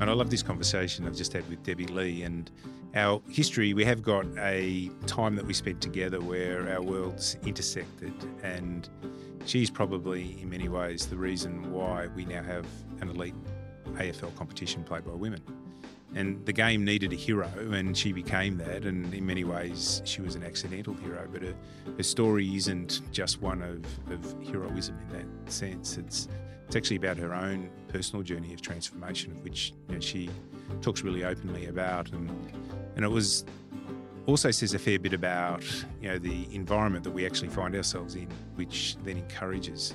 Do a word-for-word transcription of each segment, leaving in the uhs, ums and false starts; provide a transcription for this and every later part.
And I love this conversation I've just had with Debbie Lee, and our history. We have got a time that we spent together where our worlds intersected, and she's probably in many ways the reason why we now have an elite A F L competition played by women. And the game needed a hero, and she became that, and in many ways she was an accidental hero, but her, her story isn't just one of, of heroism in that sense. It's it's actually about her own personal journey of transformation, of which, you know, she talks really openly about, and and it was also says a fair bit about, you know, the environment that we actually find ourselves in, which then encourages,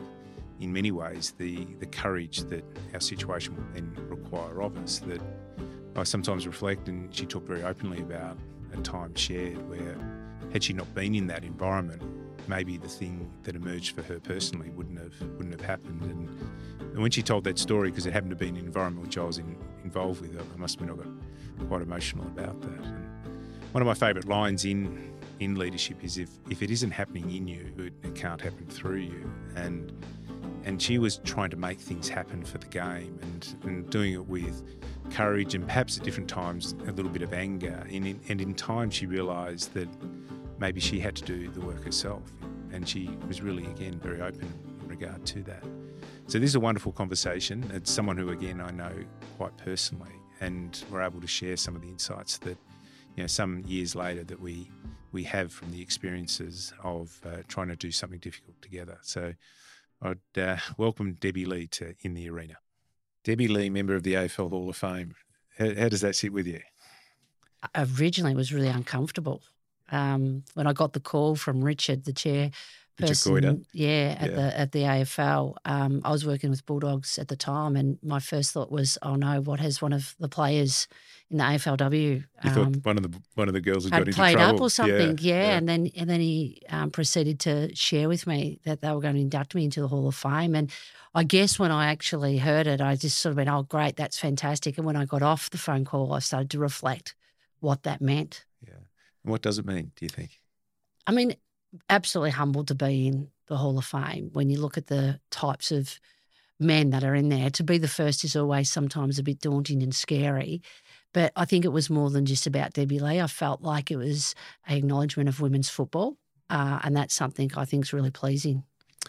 in many ways, the the courage that our situation will then require of us. That I sometimes reflect, and she talked very openly about a time shared where, had she not been in that environment, maybe the thing that emerged for her personally wouldn't have wouldn't have happened. And, and when she told that story, because it happened to be an environment which I was in, involved with, I must admit I got quite emotional about that. And one of my favourite lines in in leadership is, if if it isn't happening in you, it, it can't happen through you. And and she was trying to make things happen for the game, and, and doing it with courage, and perhaps at different times a little bit of anger. And in, and in time she realised that maybe she had to do the work herself, and she was really, again, very open in regard to that. So this is a wonderful conversation. It's someone who, again, I know quite personally, and we're able to share some of the insights that, you know, some years later that we we have from the experiences of uh, trying to do something difficult together. So I'd uh, welcome Debbie Lee to In the Arena. Debbie Lee, member of the A F L Hall of Fame. How, how does that sit with you? Originally, it was really uncomfortable. Um, when I got the call from Richard, the chair person, yeah, at yeah. the at the A F L, um, I was working with Bulldogs at the time, and my first thought was, "Oh no, what has one of the players in the A F L W?" You um, thought one of the one of the girls had, had got into played trouble up or something, yeah. yeah, yeah. And then and then he um, proceeded to share with me that they were going to induct me into the Hall of Fame. And I guess when I actually heard it, I just sort of went, "Oh, great, that's fantastic." And when I got off the phone call, I started to reflect what that meant. Yeah. And what does it mean, do you think? I mean, absolutely humbled to be in the Hall of Fame. When you look at the types of men that are in there, to be the first is always sometimes a bit daunting and scary. But I think it was more than just about Debbie Lee. I felt like it was an acknowledgement of women's football, uh, and that's something I think is really pleasing.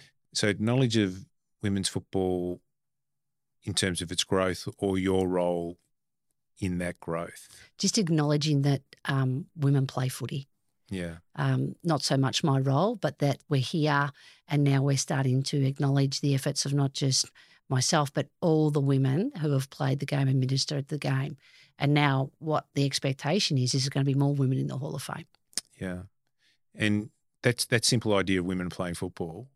So knowledge of women's football in terms of its growth, or your role in that growth? Just acknowledging that um, women play footy. Yeah. Um, not so much my role, but that we're here and now we're starting to acknowledge the efforts of not just myself, but all the women who have played the game and ministered the game. And now what the expectation is, is there's going to be more women in the Hall of Fame. Yeah. And that's that simple idea of women playing football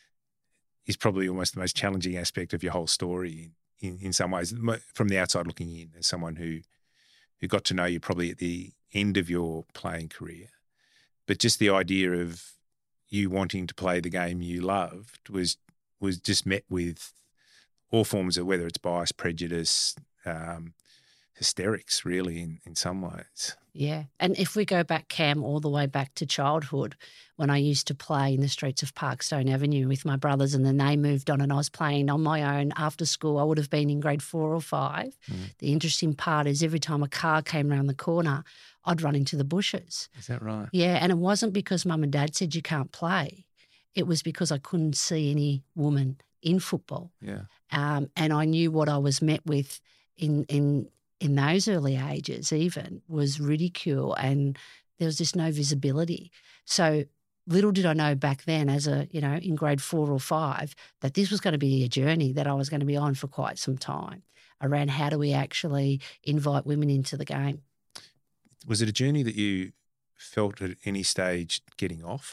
is probably almost the most challenging aspect of your whole story in, in some ways, from the outside looking in, as someone who, who got to know you probably at the end of your playing career. But just the idea of you wanting to play the game you loved was was just met with all forms of, whether it's bias, prejudice, um, hysterics, really, in, in some ways. Yeah. And if we go back, Cam, all the way back to childhood, when I used to play in the streets of Parkstone Avenue with my brothers, and then they moved on and I was playing on my own after school, I would have been in grade four or five. Mm. The interesting part is every time a car came around the corner, I'd run into the bushes. Is that right? Yeah. And it wasn't because mum and dad said you can't play. It was because I couldn't see any woman in football. Yeah. Um, and I knew what I was met with in in in those early ages even was ridicule, and there was just no visibility. So little did I know back then, as a, you know, in grade four or five, that this was going to be a journey that I was going to be on for quite some time around how do we actually invite women into the game. Was it a journey that you felt at any stage getting off?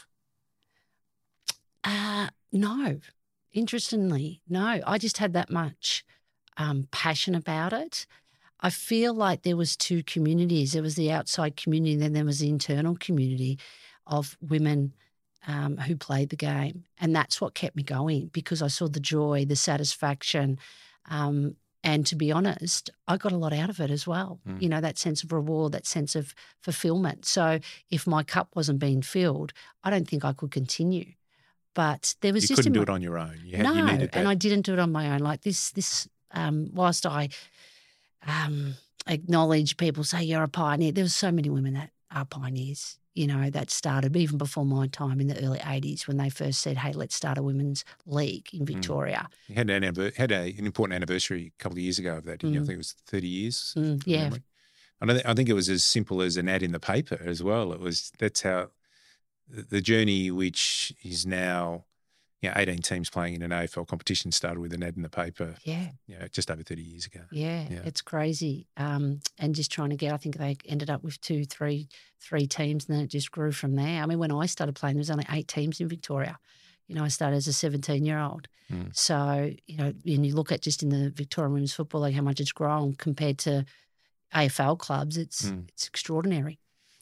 Uh, no. Interestingly, no. I just had that much um, passion about it. I feel like there was two communities. There was the outside community, and then there was the internal community of women um, who played the game. And that's what kept me going, because I saw the joy, the satisfaction, um, and to be honest, I got a lot out of it as well. Mm. You know, that sense of reward, that sense of fulfillment. So if my cup wasn't being filled, I don't think I could continue. But there was you just couldn't my, do it on your own. You had, no, you needed that. And I didn't do it on my own. Like this, this. Um, whilst I um, acknowledge people, say you're a pioneer. There were so many women that are pioneers, you know, that started even before my time in the early eighties when they first said, hey, let's start a women's league in Victoria. You had an, anniver- had a, an important anniversary a couple of years ago of that, didn't you? I Mm. think it was thirty years. Mm, from yeah. memory. I, don't th- I think it was as simple as an ad in the paper as well. It was that's how the the journey, which is now, you know, eighteen teams playing in an A F L competition, started with an ad in the paper. Yeah. You know, just over thirty years ago. Yeah, Yeah. it's crazy. Um, and just trying to get, I think they ended up with two, three, three teams, and then it just grew from there. I mean, when I started playing, there was only eight teams in Victoria. You know, I started as a seventeen-year-old. Mm. So, you know, and you look at just in the Victorian Women's Football League how much it's grown compared to A F L clubs, it's Mm. it's extraordinary.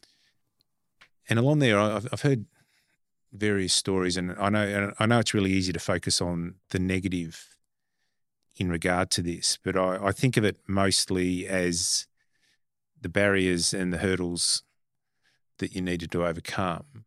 And along there, I've, I've heard various stories, and I know I know it's really easy to focus on the negative in regard to this, but I, I think of it mostly as the barriers and the hurdles that you needed to overcome.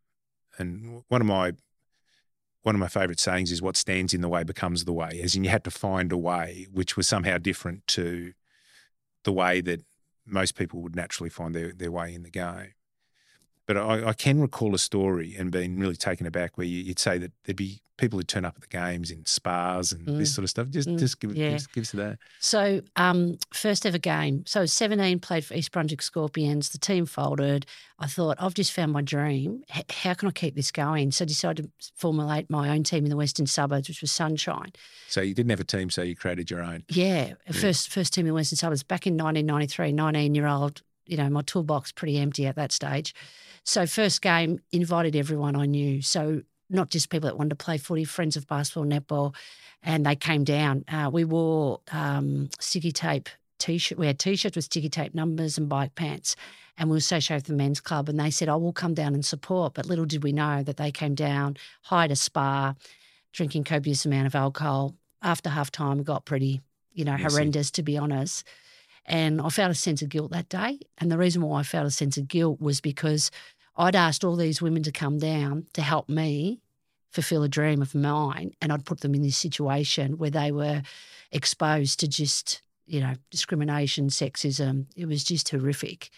And one of my one of my favourite sayings is, "What stands in the way becomes the way," as in you had to find a way which was somehow different to the way that most people would naturally find their, their way in the game. But I, I can recall a story and being really taken aback where you, you'd say that there'd be people who'd turn up at the games in spas and Mm. this sort of stuff. Just Mm. just give, Yeah. give, give us that. So, um, first ever game. So, seventeen played for East Brunswick Scorpions. The team folded. I thought, I've just found my dream. H- how can I keep this going? So, I decided to formulate my own team in the Western Suburbs, which was Sunshine. So you didn't have a team, so you created your own. Yeah, first first team in Western Suburbs back in nineteen ninety-three, nineteen-year-old, you know, my toolbox pretty empty at that stage. So first game, invited everyone I knew. So not just people that wanted to play footy, friends of basketball, netball, and they came down. Uh, we wore um, sticky tape T-shirt. We had T-shirts with sticky tape numbers and bike pants, and we were associated with the men's club. And they said, oh, we'll come down and support. But little did we know that they came down, hired a spa, drinking copious amount of alcohol. After half time, it got pretty, you know, Messy. horrendous, to be honest. And I felt a sense of guilt that day. And the reason why I felt a sense of guilt was because I'd asked all these women to come down to help me fulfill a dream of mine, and I'd put them in this situation where they were exposed to just, you know, discrimination, sexism. It was just horrific.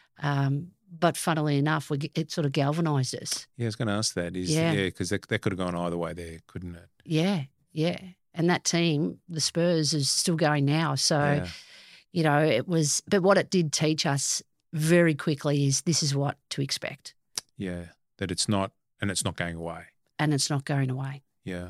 Um, but funnily enough, we, it sort of galvanised us. Yeah, I was going to ask that. Is Yeah. yeah, because that, that could have gone either way there, couldn't it? Yeah, yeah. And that team, the Spurs, is still going now. So, Yeah. you know, it was, but what it did teach us very quickly is this is what to expect, Yeah, that it's not, and it's not going away. and it's not going away. Yeah.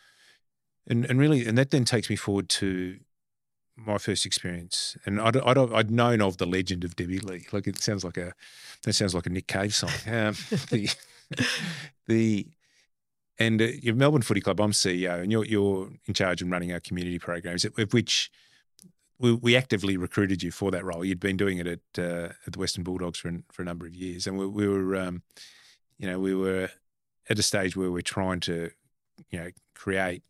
And and really, and that then takes me forward to my first experience. And I'd, I'd, I'd known of the legend of Debbie Lee. Like it sounds like a, that sounds like a Nick Cave song. Um, the, the, and uh, your Melbourne Footy Club, I'm C E O, and you're, you're in charge of running our community programs, of which we, we actively recruited you for that role. You'd been doing it at uh, at the Western Bulldogs for for a number of years, and we, we were, um, you know, we were at a stage where we're trying to, you know, create,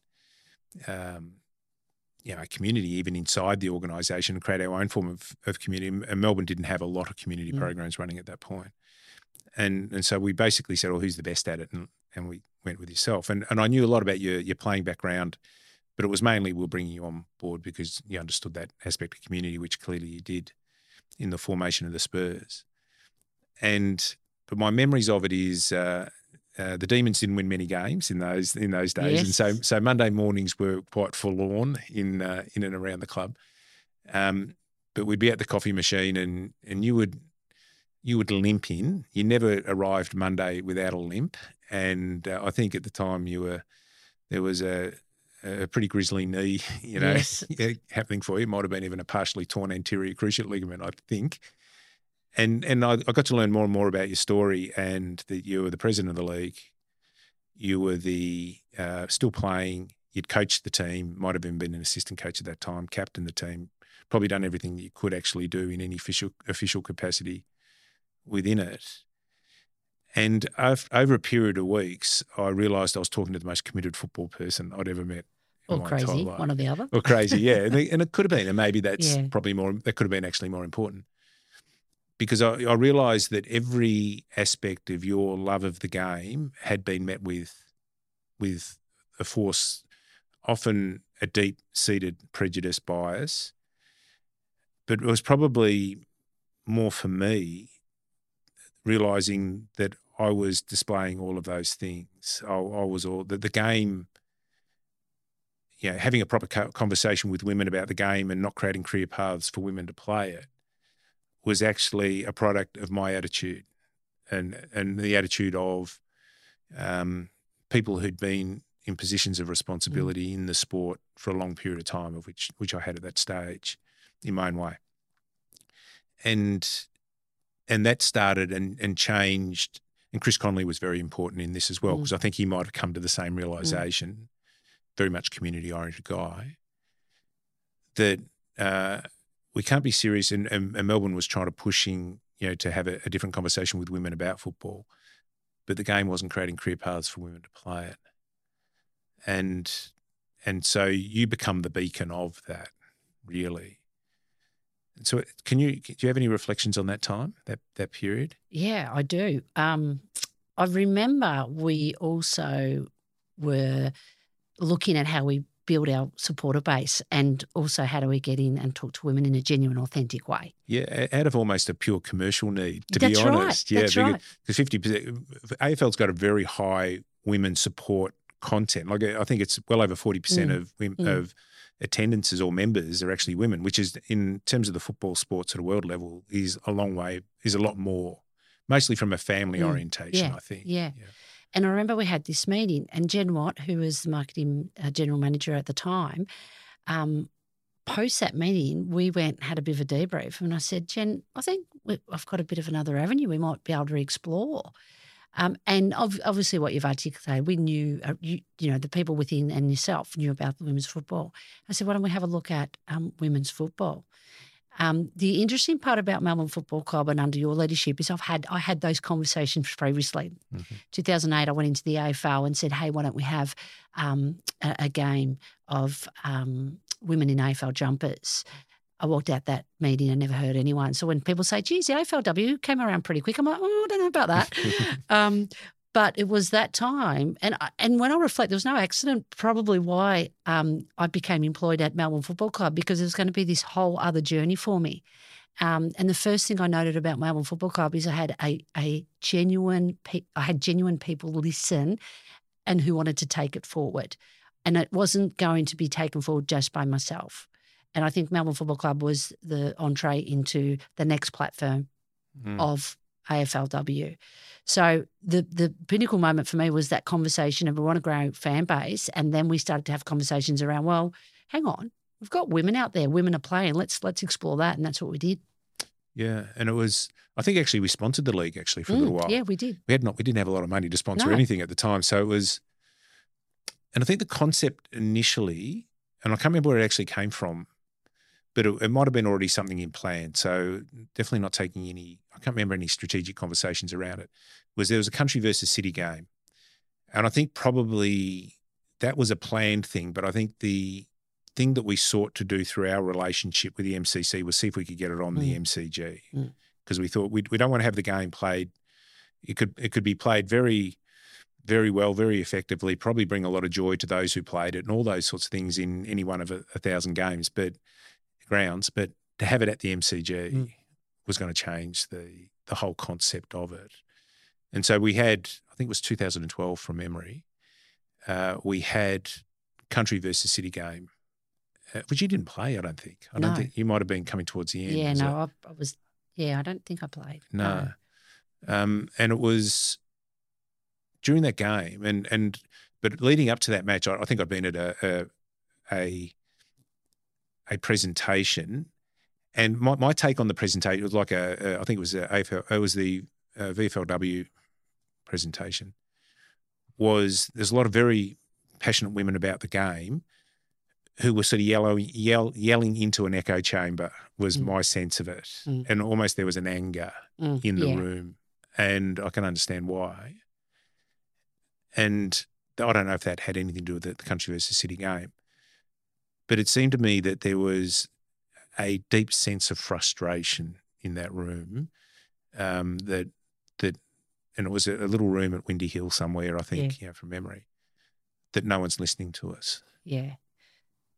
um, you know, a community even inside the organisation, and create our own form of of community. And Melbourne didn't have a lot of community Mm. programs running at that point, and and so we basically said, "Well, who's the best at it?" And and we went with yourself. And and I knew a lot about your your playing background. But it was mainly we we're bringing you on board because you understood that aspect of community, which clearly you did in the formation of the Spurs. And but my memories of it is uh, uh, the Demons didn't win many games in those in those days, and so Yes. so Monday mornings were quite forlorn in uh, in and around the club. Um, but we'd be at the coffee machine, and and you would you would limp in. You never arrived Monday without a limp, and uh, I think at the time you were there was a a pretty grisly knee, you know, Yes. happening for you. It might have been even a partially torn anterior cruciate ligament, I think. And and I, I got to learn more and more about your story, and that you were the president of the league. You were the uh, still playing. You'd coached the team. Might have even been an assistant coach at that time. Captained the team. Probably done everything that you could actually do in any official official capacity within it. And over a period of weeks, I realised I was talking to the most committed football person I'd ever met. in Or my entire crazy, life. one or the other. Or crazy, yeah. And, and it could have been, and maybe that's Yeah. probably more, that could have been actually more important. Because I, I realised that every aspect of your love of the game had been met with, with a force, often a deep-seated prejudice bias, but it was probably more for me realising that I was displaying all of those things. I, I was all the, the game. You know, having a proper conversation with women about the game and not creating career paths for women to play it was actually a product of my attitude and and the attitude of um, people who'd been in positions of responsibility mm. in the sport for a long period of time, of which which I had at that stage in my own way. And and that started and, and changed, and Chris Connolly was very important in this as well, because mm. I think he might have come to the same realisation, mm. very much community-oriented guy, that uh, we can't be serious, and, and, and Melbourne was trying to pushing, you know, to have a, a different conversation with women about football, but the game wasn't creating career paths for women to play it. And and so you become the beacon of that, really. So can you do you have any reflections on that time, that that period? Yeah, I do. Um, I remember we also were looking at how we build our supporter base and also how do we get in and talk to women in a genuine, authentic way. Yeah, out of almost a pure commercial need, to That's be honest. Right. Yeah, That's because, right. Because fifty percent, A F L's got a very high women support content. Like I think it's well over forty percent mm. of mm. of attendances or members are actually women, which is in terms of the football sports at a world level is a long way, is a lot more, mostly from a family mm. orientation, yeah. I think. Yeah. yeah. And I remember we had this meeting and Jen Watt, who was the marketing uh, general manager at the time, um, post that meeting, we went and had a bit of a debrief and I said, Jen, I think we, I've got a bit of another avenue we might be able to explore. Um, and ov- obviously what you've articulated, we knew, uh, you, you know, the people within and yourself knew about the women's football. I said, why don't we have a look at um, women's football? Um, the interesting part about Melbourne Football Club and under your leadership is I've had I had those conversations previously. Mm-hmm. two thousand eight, I went into the A F L and said, hey, why don't we have um, a, a game of um, women in A F L jumpers? I walked out that meeting and never heard anyone. So when people say, geez, the A F L W came around pretty quick, I'm like, oh, I don't know about that. um, but it was that time. And I, and when I reflect, there was no accident probably why um, I became employed at Melbourne Football Club, because there was going to be this whole other journey for me. Um, and the first thing I noted about Melbourne Football Club is I had a, a genuine, pe- I had genuine people listen and who wanted to take it forward. And it wasn't going to be taken forward just by myself. And I think Melbourne Football Club was the entree into the next platform mm. of A F L W. So the the pinnacle moment for me was that conversation of we want to grow a fan base, and then we started to have conversations around, well, hang on, we've got women out there, women are playing, let's let's explore that, and that's what we did. Yeah, and it was, I think actually we sponsored the league actually for a mm, little while. Yeah, we did. We had not, we didn't have a lot of money to sponsor no. anything at the time, so it was, and I think the concept initially, and I can't remember where it actually came from, but it, it might have been already something in plan. So definitely not taking any, I can't remember any strategic conversations around it, was there was a country versus city game. And I think probably that was a planned thing, but I think the thing that we sought to do through our relationship with the M C C was see if we could get it on mm. the M C G, because mm. we thought we we don't want to have the game played. It could it could be played very, very well, very effectively, probably bring a lot of joy to those who played it and all those sorts of things in any one of a, a thousand games, but grounds. But to have it at the M C G mm. was going to change the the whole concept of it. And so we had, I think it was two thousand twelve from memory, uh, we had country versus city game, uh, which you didn't play, I don't think. I no. don't think you might have been coming towards the end. Yeah, no, I, I was. Yeah, I don't think I played. No, no. Um, and it was during that game, and and but leading up to that match, I, I think I'd been at a a a, a presentation, and my, my take on the presentation was like a, a I think it was a A F L, it was the uh, V F L W presentation. Was there's a lot of very passionate women about the game who were sort of yelling, yell, yelling into an echo chamber was mm. my sense of it. Mm. And almost there was an anger mm. in the yeah. room, and I can understand why. And I don't know if that had anything to do with the country versus city game, but it seemed to me that there was a deep sense of frustration in that room, um, that, that, and it was a, a little room at Windy Hill somewhere, I think, yeah. you know, from memory, that no one's listening to us. Yeah.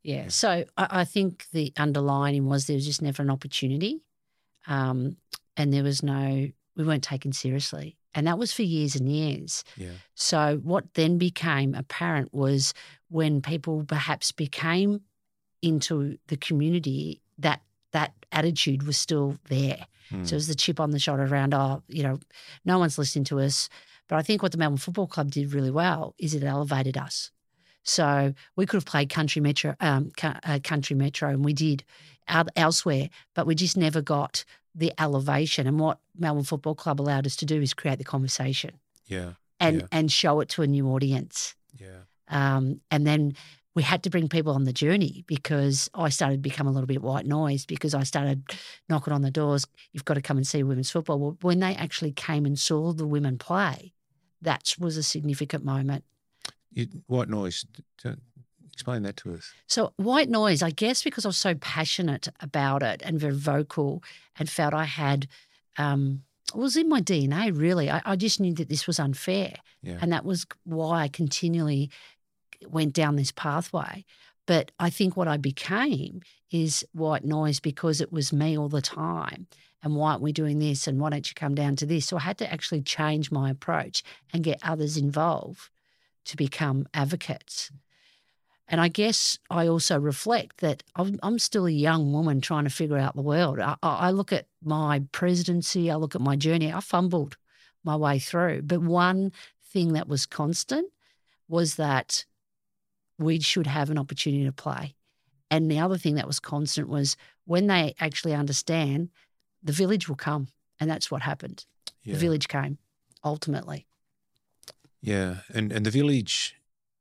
Yeah. So I, I think the underlying was there was just never an opportunity, um, and there was no, we weren't taken seriously. And that was for years and years. Yeah. So what then became apparent was when people perhaps became into the community, that that attitude was still there. Mm. So it was the chip on the shoulder around, oh, you know, no one's listening to us. But I think what the Melbourne Football Club did really well is it elevated us. So we could have played country metro, um, uh, country metro, and we did elsewhere, but we just never got the elevation. And what Melbourne Football Club allowed us to do is create the conversation. Yeah. And yeah. and show it to a new audience. Yeah. Um, and then we had to bring people on the journey because I started to become a little bit white noise because I started knocking on the doors, you've got to come and see women's football. Well, when they actually came and saw the women play, that was a significant moment. You, white noise, explain that to us. So white noise, I guess because I was so passionate about it and very vocal and felt I had, um, it was in my D N A really. I, I just knew that this was unfair. Yeah. And that was why I continually went down this pathway. But I think what I became is white noise because it was me all the time. And why aren't we doing this? And why don't you come down to this? So I had to actually change my approach and get others involved to become advocates. And I guess I also reflect that I'm, I'm still a young woman trying to figure out the world. I, I look at my presidency, I look at my journey, I fumbled my way through. But one thing that was constant was that we should have an opportunity to play. And the other thing that was constant was when they actually understand, the village will come. And that's what happened. Yeah. The village came, ultimately. Yeah, and, and the village,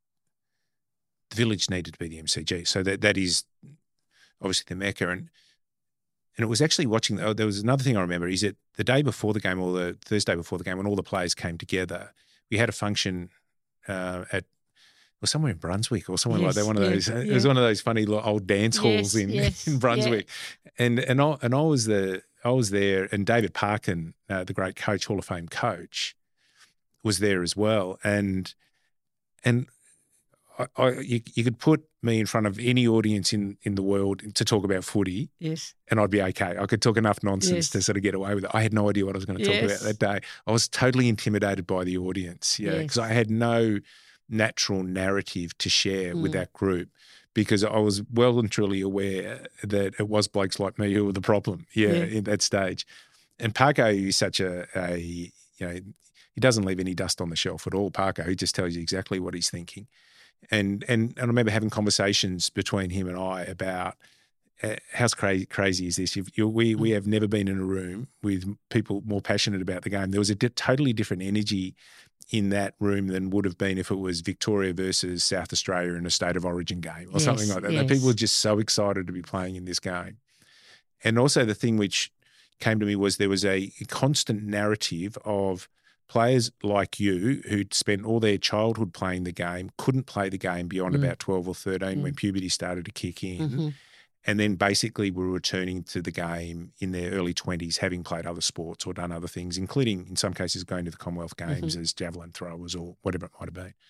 the village needed to be the M C G. So that that is obviously the Mecca. And and it was actually watching, oh, there was another thing I remember, is that the day before the game or the Thursday before the game when all the players came together, we had a function uh, at, or somewhere in Brunswick or somewhere yes, like that. One of yeah, those, yeah. it was one of those funny old dance halls yes, in, yes, in Brunswick, yeah. and and I and I was the I was there, and David Parkin, uh, the great coach, Hall of Fame coach, was there as well, and and I, I you, you could put me in front of any audience in in the world to talk about footy, yes, and I'd be okay. I could talk enough nonsense yes. to sort of get away with it. I had no idea what I was going to talk yes. about that day. I was totally intimidated by the audience, yeah, because yes. I had no natural narrative to share mm. with that group, because I was well and truly aware that it was blokes like me who were the problem, yeah, yeah. in that stage. And Parko is such a, a, you know, he doesn't leave any dust on the shelf at all, Parko. He just tells you exactly what he's thinking. And and, and I remember having conversations between him and I about uh, how crazy, crazy is this? You've, you, we, we have never been in a room with people more passionate about the game. There was a di- totally different energy in that room than would have been if it was Victoria versus South Australia in a state of origin game or yes, something like that. Yes. People were just so excited to be playing in this game. And also the thing which came to me was there was a constant narrative of players like you who'd spent all their childhood playing the game, couldn't play the game beyond mm. about twelve or thirteen mm. when puberty started to kick in. Mm-hmm. And then basically were returning to the game in their early twenties, having played other sports or done other things, including in some cases going to the Commonwealth Games mm-hmm. as javelin throwers or whatever it might have been.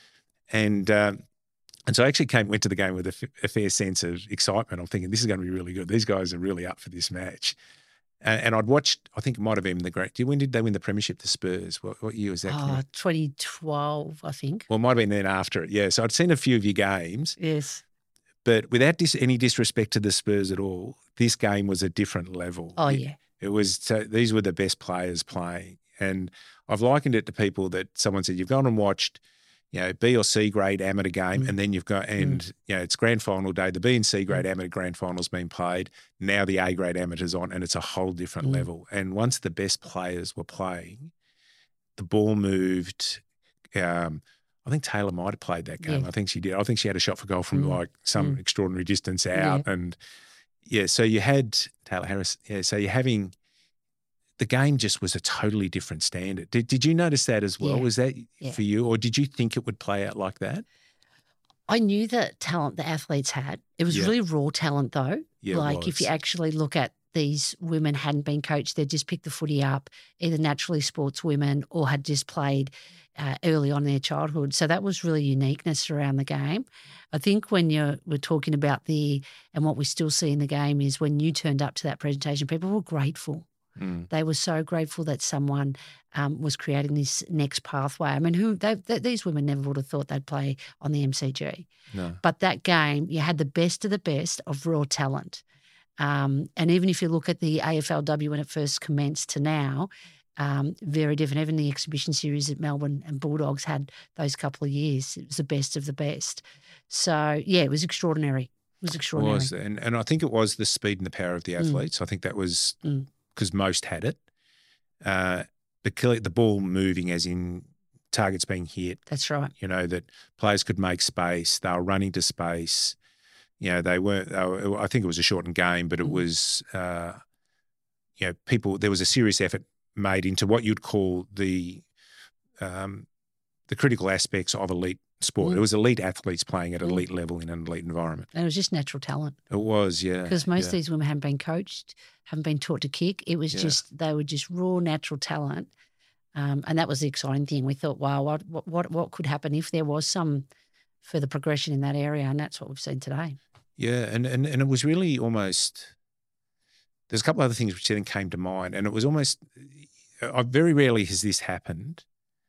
And um, and so I actually came went to the game with a, f- a fair sense of excitement. I'm thinking this is going to be really good. These guys are really up for this match. And, and I'd watched, I think it might have been the great, when did they win the premiership, the Spurs? What, what year was that? Oh, twenty twelve, I think. Well, it might have been then after it, yeah. So I'd seen a few of your games. Yes. But without dis- any disrespect to the Spurs at all, this game was a different level. Oh, it, yeah. It was, so these were the best players playing. And I've likened it to people that someone said, you've gone and watched, you know, B or C grade amateur game, mm. and then you've got, and, mm. you know, it's grand final day, the B and C grade mm. amateur grand final's been played. Now the A grade amateur's on, and it's a whole different mm. level. And once the best players were playing, the ball moved, um, I think Taylor might have played that game. Yeah. I think she did. I think she had a shot for goal from mm. like some mm. extraordinary distance out. Yeah. And yeah, so you had Taylor Harris. Yeah, so you're having, the game just was a totally different standard. Did Did you notice that as well? Yeah. Was that yeah. for you, or did you think it would play out like that? I knew the talent the athletes had. It was yeah. really raw talent though. Yeah, like if you actually look at these women hadn't been coached. They'd just picked the footy up, either naturally sports women or had just played uh, early on in their childhood. So that was really uniqueness around the game. I think when you're, we're talking about the, and what we still see in the game is when you turned up to that presentation, people were grateful. Mm. They were so grateful that someone um, was creating this next pathway. I mean, who they, they, these women never would have thought they'd play on the M C G. No. But that game, you had the best of the best of raw talent. Um, and even if you look at the A F L W when it first commenced to now, um, very different. Even the exhibition series at Melbourne and Bulldogs had those couple of years. It was the best of the best. So, yeah, it was extraordinary. It was extraordinary. It was, and, and I think it was the speed and the power of the athletes. Mm. I think that was because mm. most had it. Uh, the, the ball moving as in targets being hit. That's right. You know, that players could make space. They were running to space. You know, they weren't, they were, I think it was a shortened game, but it mm. was, uh, you know, people, there was a serious effort made into what you'd call the um, the critical aspects of elite sport. Mm. It was elite athletes playing at Mm. elite level in an elite environment. And it was just natural talent. It was, yeah. Because most yeah. of these women hadn't been coached, haven't been taught to kick. It was Yeah. just, they were just raw natural talent. Um, and that was the exciting thing. We thought, wow, what, what what what could happen if there was some further progression in that area? And that's what we've seen today. Yeah, and, and, and it was really almost, there's a couple other things which then came to mind, and it was almost, I, very rarely has this happened.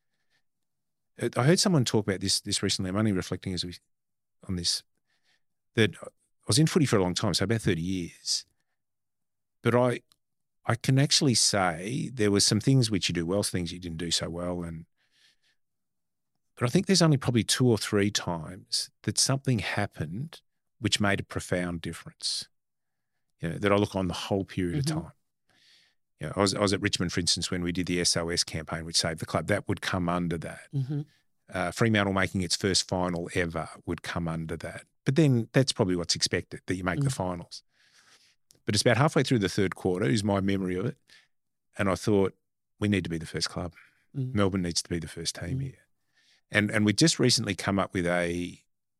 I heard someone talk about this this recently. I'm only reflecting as we on this, that I was in footy for a long time, so about thirty years. But I I can actually say there were some things which you do well, things you didn't do so well. and But I think there's only probably two or three times that something happened which made a profound difference, you know, that I look on the whole period Mm-hmm. of time. You know, I was, I was at Richmond, for instance, when we did the S O S campaign, which saved the club. That would come under that. Mm-hmm. Uh, Fremantle making its first final ever would come under that. But then that's probably what's expected, that you make Mm. the finals. But it's about halfway through the third quarter, is my memory of it, and I thought, we need to be the first club. Mm. Melbourne needs to be the first team Mm. here. And and we just recently come up with a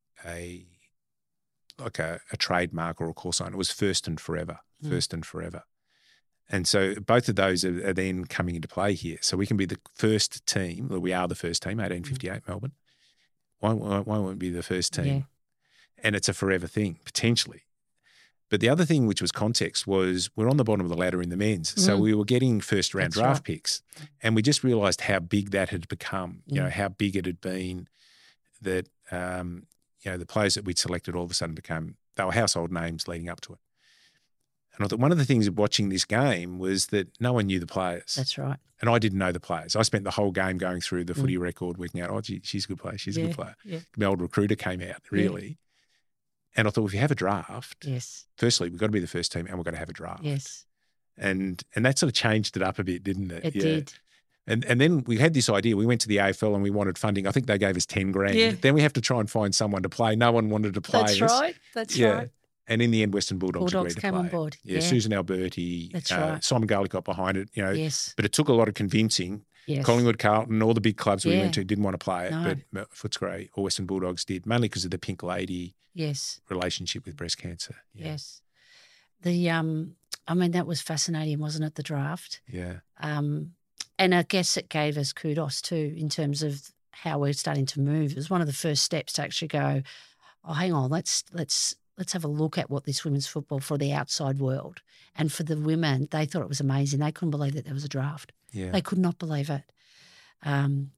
a like a, a trademark or a call sign. It was first and forever, Mm. first and forever. And so both of those are, are then coming into play here. So we can be the first team, well, we are the first team, eighteen fifty-eight mm. Melbourne. Why, why, why won't we be the first team? Yeah. And it's a forever thing, potentially. But the other thing which was context was we're on the bottom of the ladder in the men's. Mm. So we were getting first round That's draft right. picks. And we just realised how big that had become, you Mm. know, how big it had been, that, um, you know, the players that we'd selected all of a sudden became, they were household names leading up to it. And I thought one of the things of watching this game was that no one knew the players. That's right. And I didn't know the players. I spent the whole game going through the Mm. footy record, working out, oh, gee, she's a good player, she's Yeah, a good player. yeah. The old recruiter came out, really. And I thought, if you have a draft, Yes. firstly, we've got to be the first team and we've got to have a draft. Yes. And and that sort of changed it up a bit, didn't it? It yeah. did. And and then we had this idea. We went to the A F L and we wanted funding. I think they gave us ten grand. Yeah. Then we have to try and find someone to play. No one wanted to play That's us. right. That's yeah. right. And in the end, Western Bulldogs, Bulldogs agreed to came play. on board. Yeah, Yeah. Susan Alberti, That's uh, right. Simon Garlick got behind it, you know. Yes. But it took a lot of convincing. Yes. Collingwood, Carlton, all the big clubs we Yeah. went to didn't want to play it, No. but Footscray or Western Bulldogs did, mainly because of the Pink Lady Yes. relationship with breast cancer. Yeah. Yes. The um, I mean, that was fascinating, wasn't it? The draft. Yeah. Um, and I guess it gave us kudos too in terms of how we're starting to move. It was one of the first steps to actually go, oh, hang on, let's let's let's have a look at what this women's football for the outside world. And for the women, they thought it was amazing. They couldn't believe that there was a draft. Yeah. They could not believe it. Um,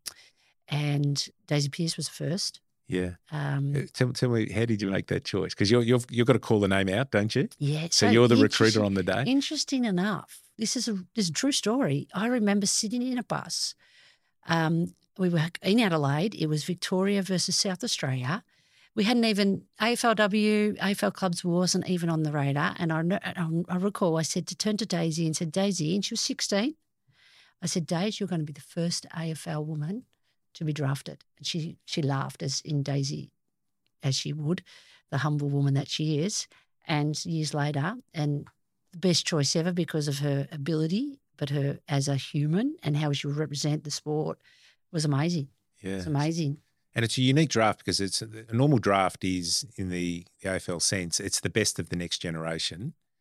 and Daisy Pearce was first. Yeah. Um, Uh, Tell, tell me, how did you make that choice? Because you're, you've you've got to call the name out, don't you? yeah. So, you're the interesting- recruiter on the day. Interesting enough, this is a this is a true story. I remember sitting in a bus. Um, we were in Adelaide. It was Victoria versus South Australia. We hadn't even A F L W, A F L clubs wasn't even on the radar. And I, kn- I recall I said to turn to Daisy and said, Daisy, and she was sixteen. I said, Daisy, you're going to be the first A F L woman to be drafted. And she she laughed as in Daisy, as she would, the humble woman that she is. And years later, and the best choice ever because of her ability, but her as a human and how she would represent the sport was amazing. Yeah. It's amazing. And it's a unique draft because it's a normal draft is in the, the A F L sense, it's the best of the next generation.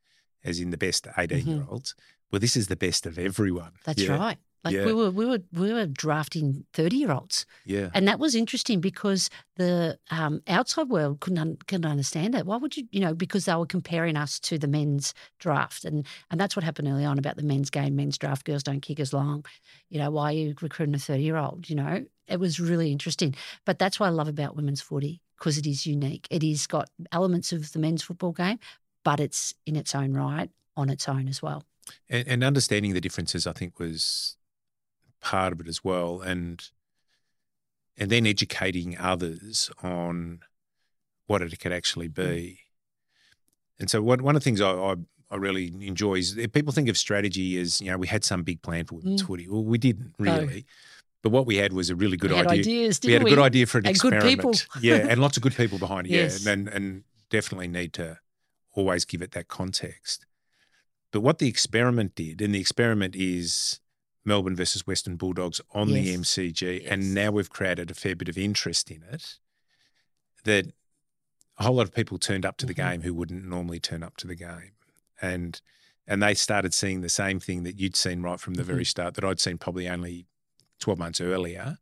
as in the best eighteen-year-olds. Mm-hmm. Well, this is the best of everyone. That's yeah. right. Like yeah. we were, we were, we were drafting thirty-year-olds. Yeah, and that was interesting because the um, outside world couldn't un- couldn't understand it. Why would you, you know, because they were comparing us to the men's draft, and and that's what happened early on about the men's game, men's draft. Girls don't kick as long. You know, why are you recruiting a thirty-year-old? You know, it was really interesting. But that's what I love about women's footy, because it is unique. It is got elements of the men's football game, but it's in its own right, on its own as well. And, and understanding the differences, I think, was part of it as well, and and then educating others on what it could actually be. And so one one of the things I, I, I really enjoy is people think of strategy as, you know, we had some big plan for women's mm. footy. Well, we didn't really. No. But what we had was a really good we had idea. Ideas, we had a we? good idea for an and experiment. Good people. yeah, and lots of good people behind it. Yes. Yeah, and, and definitely need to always give it that context. But what the experiment did, and the experiment is Melbourne versus Western Bulldogs on yes. the M C G, yes. and now we've created a fair bit of interest in it, that a whole lot of people turned up to the mm-hmm. game who wouldn't normally turn up to the game. And and they started seeing the same thing that you'd seen right from the mm-hmm. very start, that I'd seen probably only twelve months earlier.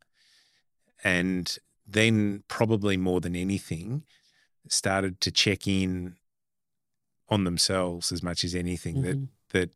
And then probably more than anything, started to check in on themselves as much as anything, mm-hmm. that that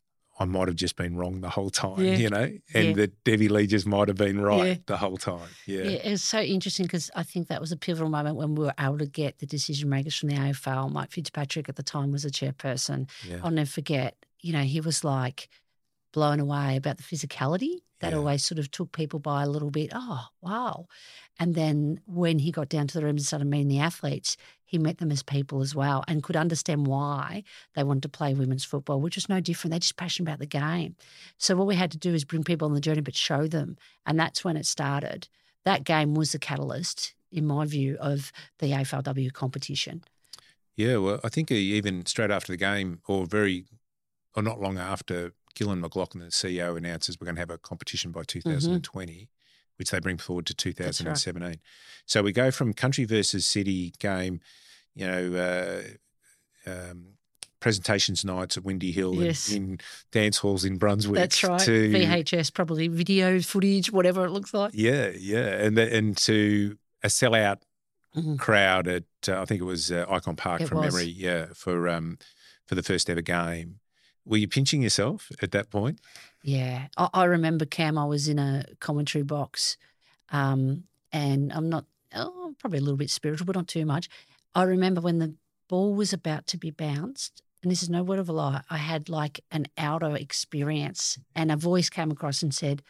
I might have just been wrong the whole time, yeah. you know, and yeah. that Debbie Lee just might have been right yeah. the whole time. Yeah. yeah, it was so interesting because I think that was a pivotal moment when we were able to get the decision makers from the A F L. Mike Fitzpatrick at the time was a chairperson. Yeah. I'll never forget, you know, he was like blown away about the physicality. That yeah. always sort of took people by a little bit. Oh, wow. And then when he got down to the rooms and started meeting the athletes, he met them as people as well and could understand why they wanted to play women's football, which was no different. They're just passionate about the game. So what we had to do is bring people on the journey but show them, and that's when it started. That game was the catalyst, in my view, of the A F L W competition. Yeah, well, I think even straight after the game, or very, or not long after, Gillan McLaughlin, the C E O, announces we're going to have a competition by two thousand twenty, mm-hmm. which they bring forward to two thousand seventeen. Right. So we go from country versus city game, you know, uh, um, presentations nights at Windy Hill, yes. and in dance halls in Brunswick. That's right. To, V H S, probably video footage, whatever it looks like. Yeah, yeah, and the, and to a sellout mm-hmm. crowd at uh, I think it was uh, Icon Park it from was. memory. Yeah, for um for the first ever game. Were you pinching yourself at that point? Yeah. I, I remember, Cam, I was in a commentary box um, and I'm not, oh, probably a little bit spiritual, but not too much. I remember when the ball was about to be bounced, and this is no word of a lie, I had like an outer experience, and a voice came across and said,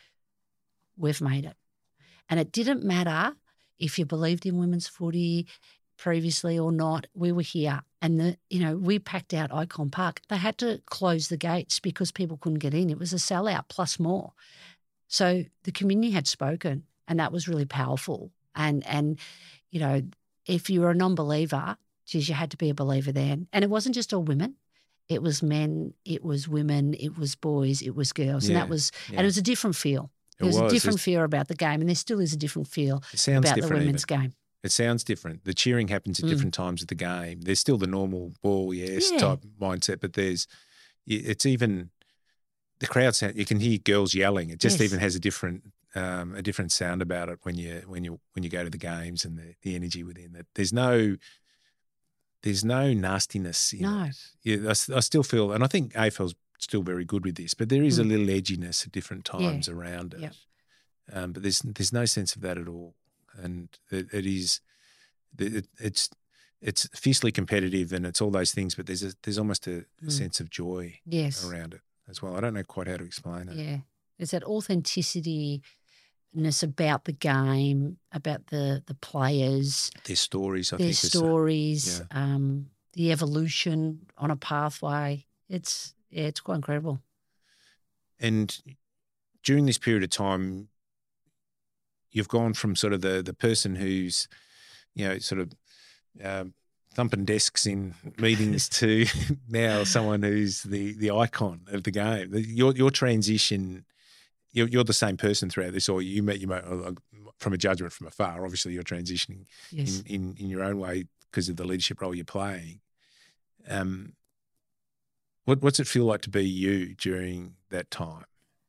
we've made it. And it didn't matter if you believed in women's footy previously or not, we were here. And, the you know, we packed out Icon Park. They had to close the gates because people couldn't get in. It was a sellout plus more. So the community had spoken, and that was really powerful. And, and you know, if you were a non-believer, geez, you had to be a believer then. And it wasn't just all women. It was men, it was women, it was boys, it was girls. Yeah, and that was, yeah. and it was a different feel. There was, was a different it's, feel about the game, and there still is a different feel about the women's even. game. It sounds different. The cheering happens at mm. different times of the game. There's still the normal ball, yes, yeah. type mindset, but there's, it's even, the crowd sound, you can hear girls yelling. It just yes. even has a different, um, a different sound about it when you, when you, when you go to the games, and the, the energy within it. There's no, there's no nastiness in no. it. Yeah, I, I still feel, and I think A F L's still very good with this, but there is mm. a little edginess at different times yeah. around it. Yep. Um, but there's, there's no sense of that at all. And it, it is, it, it's it's fiercely competitive, and it's all those things. But there's a, there's almost a, a mm. sense of joy yes. around it as well. I don't know quite how to explain it. Yeah, there's that authenticity-ness about the game, about the the players, their stories. I their think stories, yeah. um, the evolution on a pathway. It's yeah, it's quite incredible. And during this period of time, you've gone from sort of the the person who's, you know, sort of um, thumping desks in meetings to now someone who's the the icon of the game. Your your transition, you're, you're the same person throughout this, or you met you met, from a judgment from afar. Obviously, you're transitioning yes. in, in in your own way because of the leadership role you're playing. Um, What, what's it feel like to be you during that time?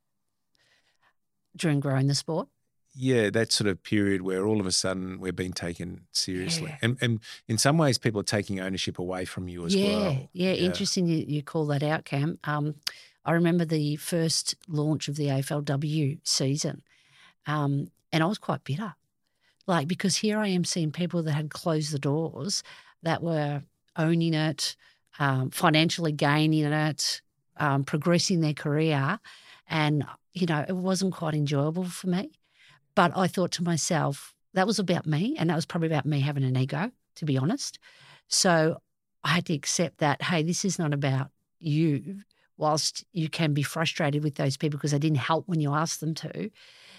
During growing the sport? Yeah, that sort of period where all of a sudden we're being taken seriously. Yeah. And and in some ways people are taking ownership away from you as yeah, well. Yeah, interesting you, you call that out, Cam. Um, I remember the first launch of the A F L W season, um, and I was quite bitter. Like, because here I am seeing people that had closed the doors, that were owning it, um, financially gaining it, um, progressing their career. And, you know, it wasn't quite enjoyable for me. But I thought to myself, that was about me, and that was probably about me having an ego, to be honest. So I had to accept that, hey, this is not about you, whilst you can be frustrated with those people because they didn't help when you asked them to.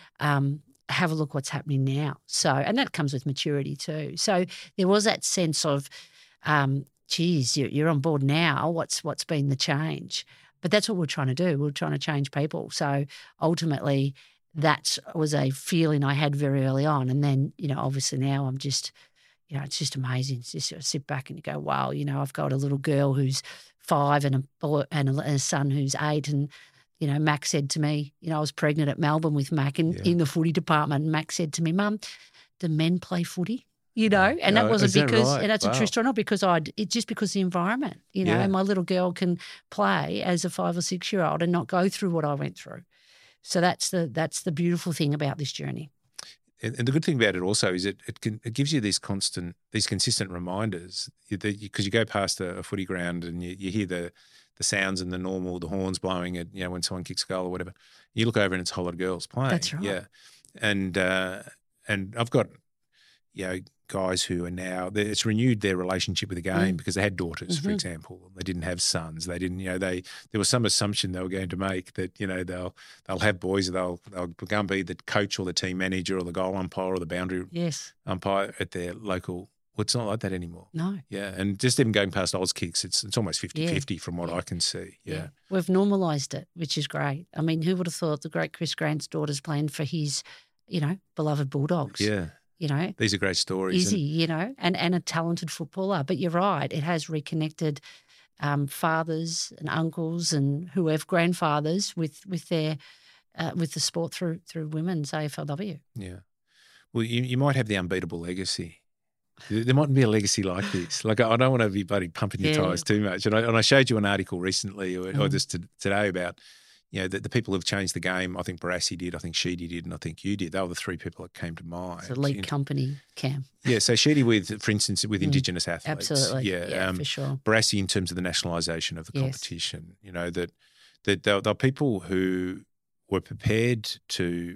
Um, have a look what's happening now. So, and that comes with maturity too. So there was that sense of, um, geez, you're, you're on board now. What's what's been the change? But that's what we're trying to do. We're trying to change people. So ultimately, that was a feeling I had very early on. And then, you know, obviously now I'm just, you know, it's just amazing. It's just sort of sit back and you go, wow, you know, I've got a little girl who's five and a boy and a, and a son who's eight. And, you know, Mac said to me, you know, I was pregnant at Melbourne with Mac in, Yeah. in the footy department. And Mac said to me, Mum, do men play footy? You know, and that Oh, wasn't is that because, right? and that's Wow. a true story, not because I'd, it's just because the environment, you know, Yeah. and my little girl can play as a five or six year old and not go through what I went through. So that's the that's the beautiful thing about this journey. And, and the good thing about it also is it it, can, it gives you these constant, these consistent reminders because you, you go past a, a footy ground and you, you hear the the sounds and the normal, the horns blowing at, you know, when someone kicks a goal or whatever. You look over and it's a whole lot of girls playing. That's right. Yeah, and uh, and I've got, you know, guys who are now, it's renewed their relationship with the game Mm. because they had daughters, Mhm. for example. They didn't have sons. They didn't, you know, they, there was some assumption they were going to make that, you know, they'll, they'll have boys, they'll, they'll go and be the coach or the team manager or the goal umpire or the boundary Yes. umpire at their local. Well, it's not like that anymore. No. Yeah. And just even going past Oz kicks, it's, it's almost fifty-fifty Yeah. from what Yeah. I can see. Yeah. We've normalised it, which is great. I mean, who would have thought the great Chris Grant's daughter's playing for his, you know, beloved Bulldogs? Yeah. You know, These are great stories. Izzy, you know, and, and a talented footballer. But you're right, it has reconnected um, fathers and uncles and whoever, grandfathers with with their uh, with the sport through through women's A F L W. Yeah. Well, you, you might have the unbeatable legacy. There mightn't be a legacy like this. Like, I don't want to be bloody pumping your Yeah. tyres too much. And I, and I showed you an article recently or, or Mm. just to, today about, you know, the, the people who've changed the game. I think Barassi did, I think Sheedy did, and I think you did. They were the three people that came to mind. It's a elite In- company, Cam. yeah, so Sheedy with, for instance, with Mm. Indigenous athletes. Absolutely. Yeah, Yeah, um, for sure. Barassi in terms of the nationalisation of the Yes. competition. You know, that, that they're, they're people who were prepared to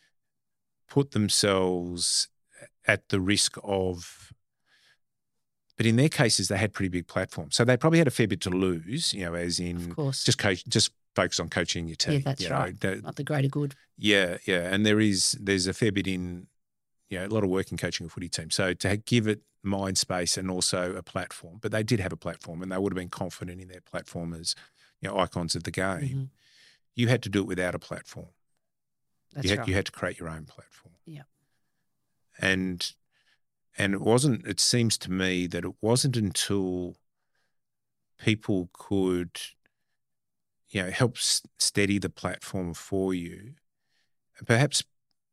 put themselves at the risk of, but in their cases, they had pretty big platforms. So they probably had a fair bit to lose, you know, as in Of course. just coach, just focus on coaching your team. Yeah, that's you know. right. The- Not the greater good. yeah, yeah. And there is, there's a fair bit in, you know, a lot of work in coaching a footy team. So to give it mind space and also a platform, but they did have a platform and they would have been confident in their platform as, you know, icons of the game. Mhm. You had to do it without a platform. That's you had, right. you had to create your own platform. Yeah. And and it wasn't, it seems to me that it wasn't until people could, you know, help s- steady the platform for you, perhaps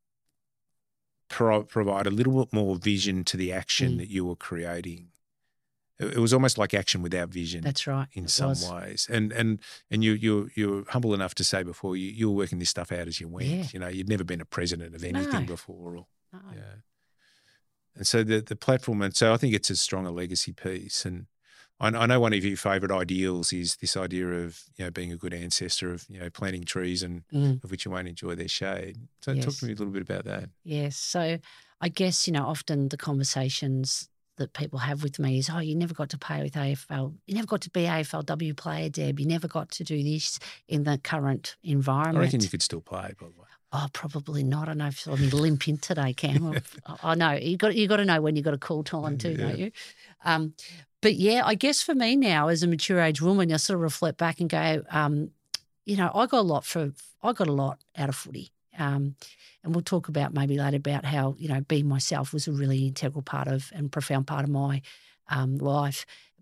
pro- provide a little bit more vision to the action Mm. that you were creating. It, it was almost like action without vision. That's right. In It some was. ways, and and and you you you're humble enough to say before you you were working this stuff out as you went. Yeah. You know, you'd never been a president of anything No. before. Or, No. yeah, and so the the platform, and so I think it's as strong a legacy piece. And I, I know one of your favourite ideals is this idea of, you know, being a good ancestor, of, you know, planting trees and Mm. of which you won't enjoy their shade. So talk Yes. to me a little bit about that. Yes. So I guess, you know, often the conversations that people have with me is, oh, you never got to play with A F L. You never got to be A F L W player, Deb. You never got to do this in the current I environment. reckon you could still play, by the way. Oh, probably not. I know if you saw me limp in today, Cam. I, I know. You got you got to know when you got a cool time too, don't Yeah. you? Um, but yeah, I guess for me now as a mature age woman, I sort of reflect back and go, um, you know, I got a lot for I got a lot out of footy. Um, and we'll talk about maybe later about how, you know, being myself was a really integral part of and profound part of my um, life.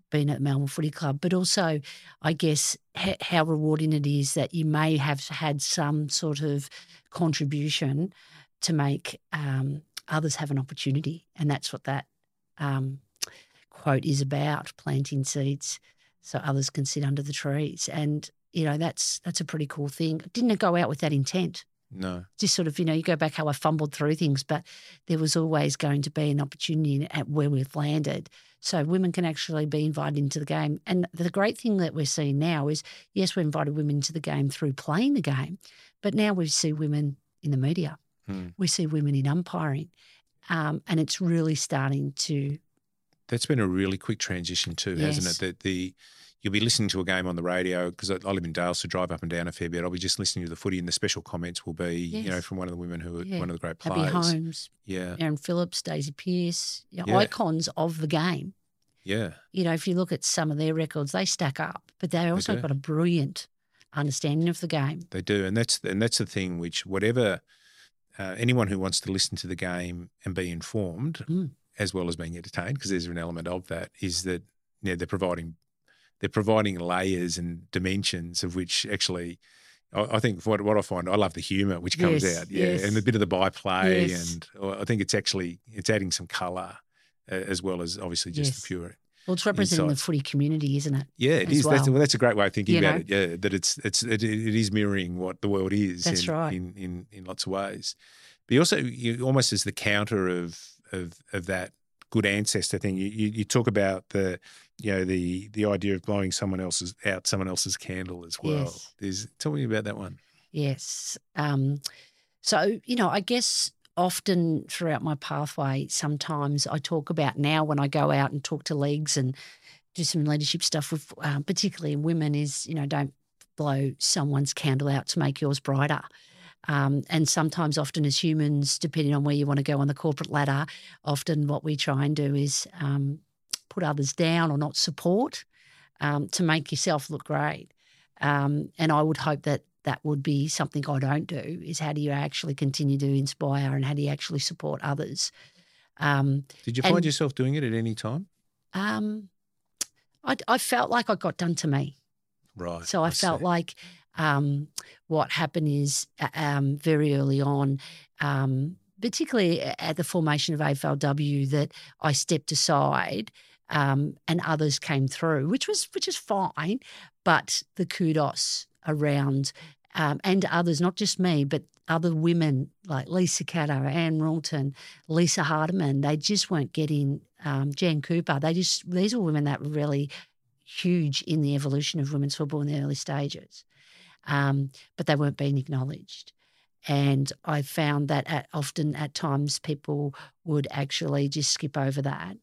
being at Melbourne Footy Club, but also, I guess, ha- how rewarding it is that you may have had some sort of contribution to make um, others have an opportunity. And that's what that um, quote is about, planting seeds so others can sit under the trees. And, you know, that's that's a pretty cool thing. Didn't it go out with that intent? No. Just sort of, you know, you go back how I fumbled through things, but there was always going to be an opportunity at where we've landed. So women can actually be invited into the game. And the great thing that we're seeing now is, yes, we invited women into the game through playing the game, but now we see women in the media. Hmm. We see women in umpiring. Um, and it's really starting to... That's been a really quick transition too, Yes. hasn't it? That the You'll be listening to a game on the radio, because I, I live in Dale, so drive up and down a fair bit. I'll be just listening to the footy, and the special comments will be, Yes. you know, from one of the women who are Yeah. one of the great Abby players. Holmes, Yeah, Erin Phillips, Daisy Pearce, you know, Yeah. icons of the game. yeah. You know, if you look at some of their records, they stack up, but they also do. got a brilliant understanding of the game. They do, and that's and that's the thing. Which whatever uh, anyone who wants to listen to the game and be informed, Mm. as well as being entertained, because there's an element of that, is that you know, they're providing they're providing layers and dimensions of which actually. I I think what what I find, I love the humour which comes Yes, out, yeah, yes. and a bit of the byplay, Yes. and I think it's actually it's adding some colour uh, as well as obviously just Yes. the pure. Well, it's representing the Insight. footy community, isn't it? Yeah, it As is. That's, well. well, that's a great way of thinking You about know? it. Yeah, that it's it's it, it is mirroring what the world is. That's in, right. In, in in lots of ways, but you also you almost as the counter of of of that good ancestor thing. You you, you talk about the you know the the idea of blowing someone else's out someone else's candle as well. Yes. There's tell me about that one. Yes. Um, so, you know, I guess often throughout my pathway, sometimes I talk about now when I go out and talk to leagues and do some leadership stuff with, um, particularly in women, is, you know, don't blow someone's candle out to make yours brighter. Um, and sometimes, often as humans, depending on where you want to go on the corporate ladder, often what we try and do is um, put others down or not support um, to make yourself look great. Um, and I would hope that that would be something I don't do, is how do you actually continue to inspire and how do you actually support others? Um, Did you find and- yourself doing it at any time? um, I, I felt like I got done to me. Right. So I, felt see. like um, what happened is uh, um, very early on, um, particularly at the formation of A F L W, that I stepped aside um, and others came through, which was which is fine. But the kudos around um, and others, not just me, but other women like Lisa Catter, Anne Ralton, Lisa Hardiman, they just weren't getting um, Jan Cooper. They just these are women that were really huge in the evolution of women's football in the early stages, um, but they weren't being acknowledged. And I found that at, often at times people would actually just skip over that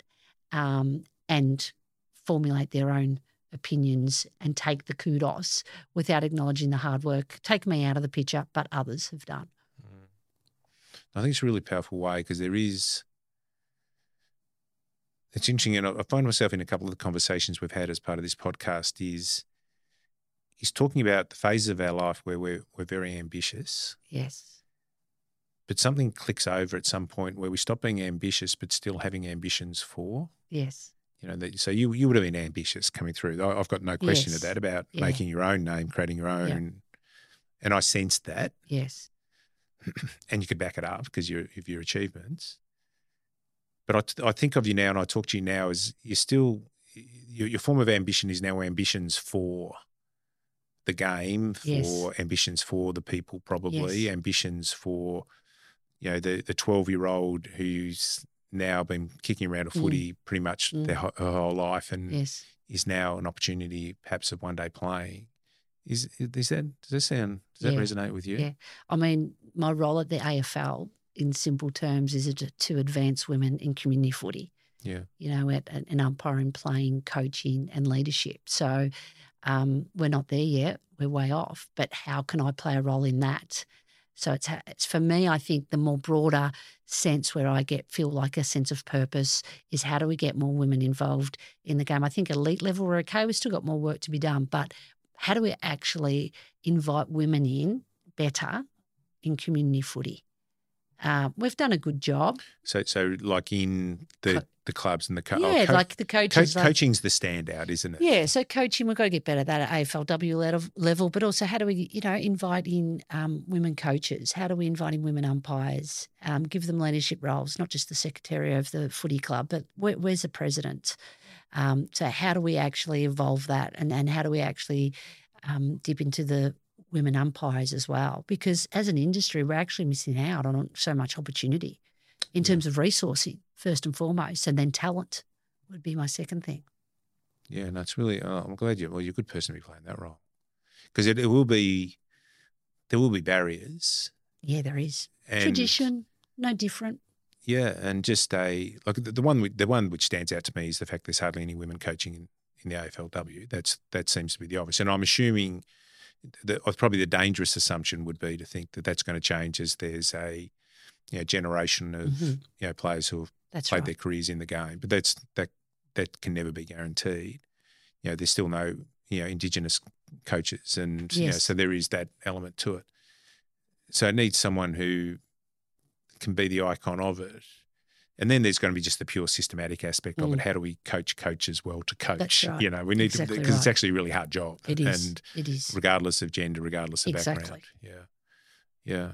um, and formulate their own opinions and take the kudos without acknowledging the hard work. Take me out of the picture, but others have done. I think it's a really powerful way, because there is. It's interesting, and I I find myself in a couple of the conversations we've had as part of this podcast is is talking about the phases of our life where we're we're very ambitious, Yes. but something clicks over at some point where we stop being ambitious, but still having ambitions for. Yes. You know, that, so you you would have been ambitious coming through. I- I've got no question Yes. of that about Yeah. making your own name, creating your own, and I sensed that, Yes. and you could back it up because you're of your achievements. But I, t- I think of you now, and I talk to you now as you're still your, your form of ambition is now ambitions for the game, for Yes. ambitions for the people, probably Yes. ambitions for you know the the twelve year old who's now been kicking around a Mm. footy pretty much Mm. their ho- her whole life, and Yes. is now an opportunity perhaps of one day playing. Is is that does that sound does that Yeah. resonate with you? Yeah. I mean, my role at the A F L, in simple terms, is to, to advance women in community footy. Yeah. You know, at, at an umpiring, playing, coaching, and leadership. So um, we're not there yet. We're way off. But how can I play a role in that? So it's it's for me. I think the more broader sense where I get feel like a sense of purpose is how do we get more women involved in the game? I think elite level we're okay. We've still got more work to be done, but how do we actually invite women in better in community footy? Uh, we've done a good job. So, so like in the Co- the clubs and the co- Yeah, oh, co- like the co- coaches. like, coaching's the standout, isn't it? Yeah, so coaching, we've got to get better at that at A F L W level, level, but also how do we, you know, invite in um, women coaches? How do we invite in women umpires, um, give them leadership roles, not just the secretary of the footy club, but where, where's the president? Um, so how do we actually evolve that, and, and how do we actually um, dip into the women umpires as well? Because as an industry, we're actually missing out on so much opportunity in terms of resourcing, first and foremost, and then talent would be my second thing. Yeah, no, it's really. Oh, I'm glad you. Well, you're a good person to be playing that role, because it, it will be. There will be barriers. Yeah, there is And, tradition, no different. Yeah, and just a like the, the one we- the one which stands out to me is the fact there's hardly any women coaching in, in the A F L W. That's that seems to be the obvious, and I'm assuming that probably the dangerous assumption would be to think that that's going to change as there's a you know generation of Mhm. you know players who have That's played right. their careers in the game, but that's that that can never be guaranteed. You know, there's still no you know Indigenous coaches, and you know, Yes. so there is that element to it. So it needs someone who can be the icon of it, and then there's going to be just the pure systematic aspect of Mm. it. How do we coach coaches well to coach? That's right. You know, we need Exactly to because it's right. actually a really hard job. It is. and It is. regardless of gender, regardless of Exactly. background. Yeah, yeah.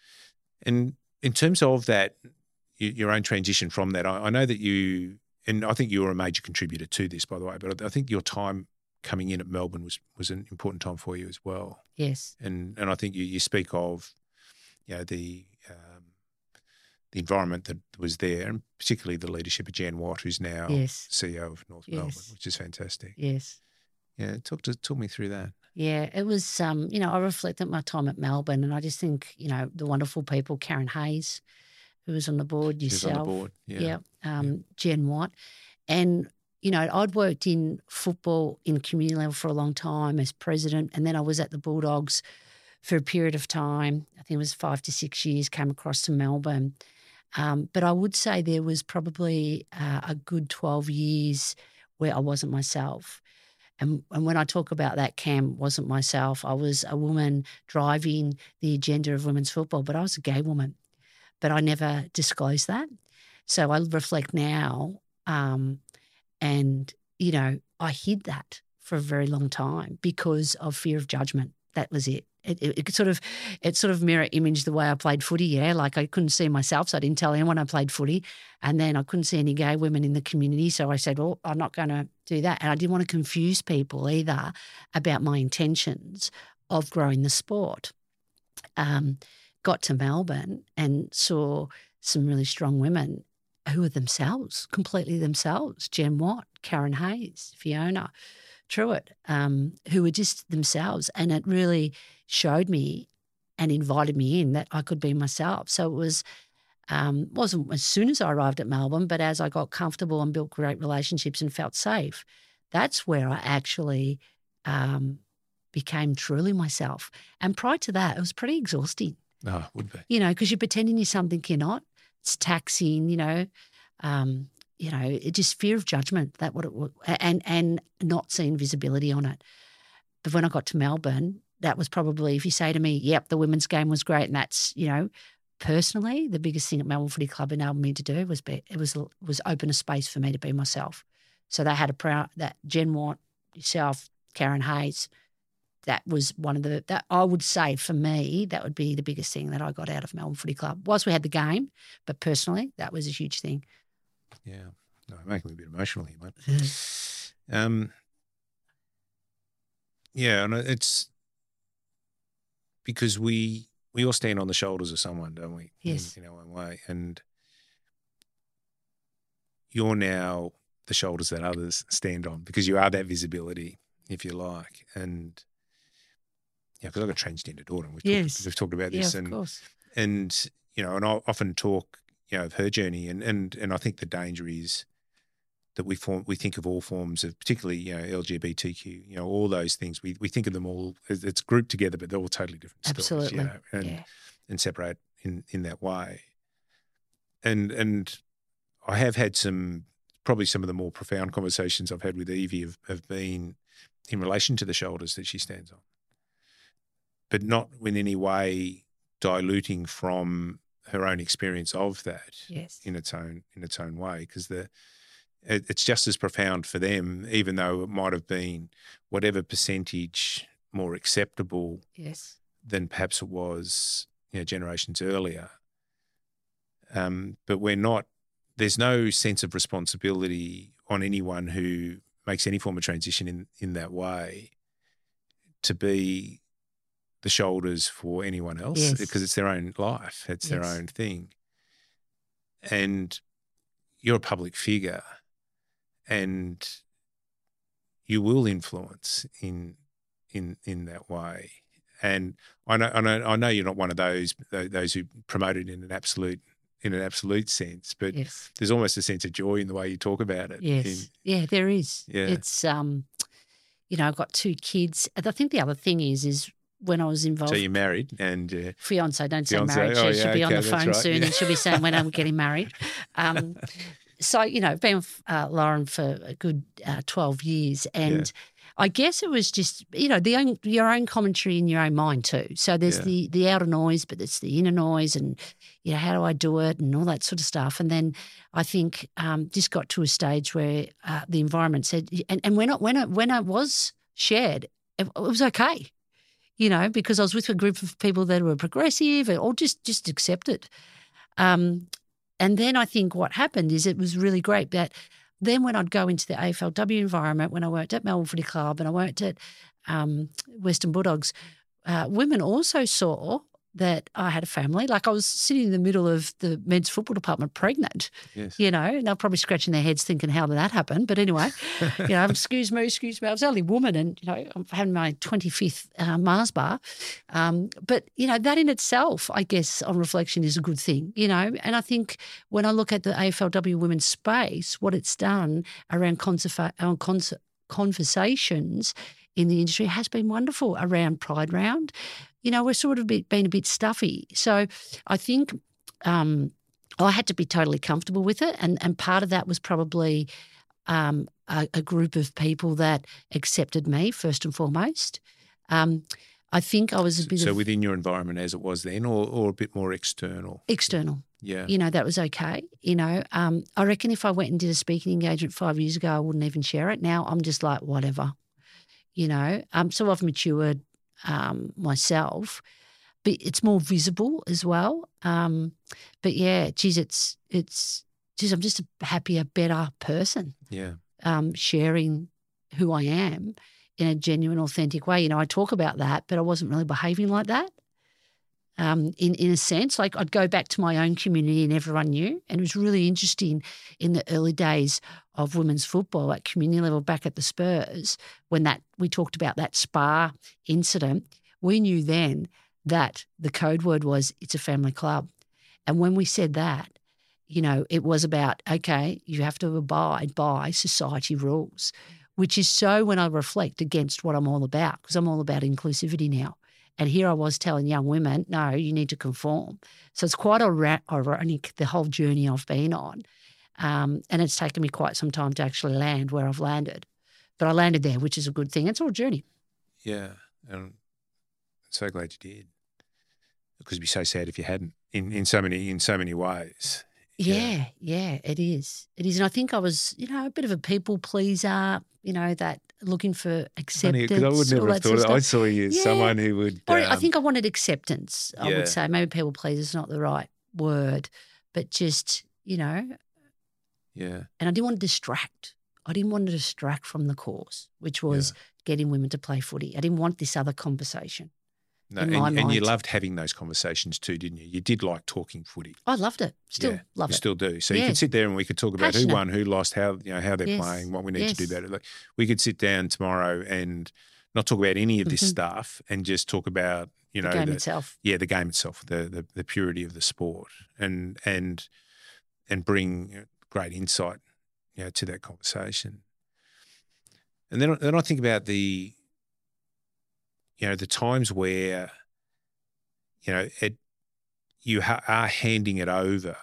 And in terms of that, y- your own transition from that, I, I know that you, and I think you were a major contributor to this, by the way. But I, I think your time coming in at Melbourne was was an important time for you as well. Yes. And and I think you, you speak of, you know, the um, the environment that was there, and particularly the leadership of Jan Watt, who's now Yes. C E O of North Yes. Melbourne, which is fantastic. Yes. Yeah, talk to talk me through that. Yeah, it was, um, you know, I reflect on my time at Melbourne, and I just think, you know, the wonderful people, Karen Hayes, who was on the board, She was yourself. on the board. Yeah. Yeah. Um, Jen Watt. And, you know, I'd worked in football in community level for a long time as president, and then I was at the Bulldogs for a period of time. I think it was five to six years, came across to Melbourne. Um, but I would say there was probably uh, a good twelve years where I wasn't myself. And, and when I talk about that, Cam, wasn't myself. I was a woman driving the agenda of women's football, but I was a gay woman. But I never disclosed that. So I reflect now, um, and, you know, I hid that for a very long time because of fear of judgment. That was it. It, it, it sort of, it sort of mirror imaged the way I played footy. Yeah, like I couldn't see myself, so I didn't tell anyone I played footy. And then I couldn't see any gay women in the community, so I said, "Oh, I'm not going to do that." And I didn't want to confuse people either about my intentions of growing the sport. Um, got to Melbourne and saw some really strong women who were themselves, completely themselves. Jen Watt, Karen Hayes, Fiona Truitt, um, who were just themselves. And it really showed me and invited me in that I could be myself. So it was, um, wasn't as soon as I arrived at Melbourne, but as I got comfortable and built great relationships and felt safe, that's where I actually um, became truly myself. And prior to that, it was pretty exhausting. No, it would be. You know, because you're pretending you're something you're not. It's taxing, you know, um, you know, it just fear of judgment, that what it was, and, and not seeing visibility on it. But when I got to Melbourne, that was probably, if you say to me, yep, the women's game was great, and that's, you know, personally, the biggest thing at Melbourne Footy Club enabled me to do was be, it was was open a space for me to be myself. So they had a proud, that Jen Watt, yourself, Karen Hayes, that was one of the, that I would say for me, that would be the biggest thing that I got out of Melbourne Footy Club. Whilst we had the game, but personally, that was a huge thing. Yeah. No, you're making me a bit emotional here, mate. um, yeah, and it's because we we all stand on the shoulders of someone, don't we? Yes. In, in our own way. And you're now the shoulders that others stand on because you are that visibility, if you like. And yeah, because I've got a transgender daughter, and we've, Yes. talked, we've talked about Yeah, this. of and course. and you know, and I often talk, you know, of her journey, and and and I think the danger is that we form we think of all forms of, particularly, you know, L G B T Q, you know, all those things. We we think of them all as it's grouped together, but they're all totally different stories. Absolutely. You know, and Yeah. and separate in in that way. And and I have had some probably some of the more profound conversations I've had with Evie have, have been in relation to the shoulders that she stands on, but not in any way diluting from her own experience of that Yes. in its own in its own way, because the it, it's just as profound for them, even though it might have been whatever percentage more acceptable Yes. than perhaps it was, you know, generations earlier. Um, but we're not. There's no sense of responsibility on anyone who makes any form of transition in in that way to be the shoulders for anyone else, Yes. because it's their own life, it's their Yes. own thing. And you're a public figure, and you will influence in in in that way. And I know I know I know you're not one of those those who promote it in an absolute in an absolute sense, but Yes. there's almost a sense of joy in the way you talk about it. Yes. In, yeah, there is. Yeah. It's um, you know, I've got two kids. And I think the other thing is, is when I was involved. so you're married and uh, Fiance, don't say Fiancé. married. She Oh, should yeah, be on okay, the that's phone right, soon, yeah. and she'll be saying when I'm getting married. Um, so you know, been with uh, Lauren for a good uh, twelve years, and I guess it was just you know the own, your own commentary in your own mind too. So there's Yeah. the the outer noise, but it's the inner noise, and you know how do I do it, and all that sort of stuff. And then I think um, just got to a stage where uh, the environment said, and, and when it, when it when it was shared, it, it was okay. You know, because I was with a group of people that were progressive or just just accepted. Um, and then I think what happened is it was really great that then when I'd go into the A F L W environment, when I worked at Melbourne Footy Club and I worked at um, Western Bulldogs, uh, women also saw that I had a family. Like I was sitting in the middle of the men's football department pregnant, Yes. you know, and they're probably scratching their heads thinking, how did that happen? But anyway, you know, excuse me, excuse me. I was only a woman and, you know, I'm having my twenty-fifth uh, Mars bar. Um, but, you know, that in itself, I guess, on reflection is a good thing, you know. And I think when I look at the A F L W women's space, what it's done around conserva- on cons- conversations in the industry has been wonderful around Pride Round. You know, we're sort of been, been a bit stuffy. So I think um, I had to be totally comfortable with it. And, and part of that was probably um, a, a group of people that accepted me first and foremost. Um, I think I was a bit So of within your environment as it was then, or, or a bit more external? external. Yeah. You know, that was okay. You know, um, I reckon if I went and did a speaking engagement five years ago, I wouldn't even share it. Now I'm just like, whatever, you know. Um, so I've matured um, myself, but it's more visible as well. Um, but yeah, geez, it's, it's, geez, I'm just a happier, better person Yeah. um, sharing who I am in a genuine, authentic way. You know, I talk about that, but I wasn't really behaving like that. Um, in, in a sense, like I'd go back to my own community and everyone knew. And it was really interesting in the early days of women's football at community level back at the Spurs, when that we talked about that Spa incident, we knew then that the code word was it's a family club. And when we said that, you know, it was about, okay, you have to abide by society rules, which is so when I reflect against what I'm all about, because I'm all about inclusivity now. And here I was telling young women, no, you need to conform. So it's quite ironic, the whole journey I've been on. Um, and it's taken me quite some time to actually land where I've landed. But I landed there, which is a good thing. It's all a journey. Yeah. And I'm so glad you did. Because it'd be so sad if you hadn't in, in so many in so many ways. Yeah, yeah, it is. It is. And I think I was, you know, a bit of a people pleaser, you know, that looking for acceptance. Because I would all never have that sort thought of it. I stuff. saw you as Yeah. someone who would. Or um, I think I wanted acceptance, I yeah. would say. Maybe people pleaser is not the right word, but just, you know, Yeah. and I didn't want to distract. I didn't want to distract from the cause, which was getting women to play footy. I didn't want this other conversation. No, in and, my and you mind. loved having those conversations too, didn't you? You did like talking footy. I loved it. Still yeah, love you it. still do. So you Yeah. could sit there and we could talk about Passionate. who won, who lost, how you know how they're Yes. playing, what we need to do Yes. better. Like we could sit down tomorrow and not talk about any of this Mhm. stuff and just talk about you The know game the, itself. yeah the game itself, the, the the purity of the sport, and and and bring great insight you know to that conversation. And then then I think about the you know the times where you know it you ha- are handing it over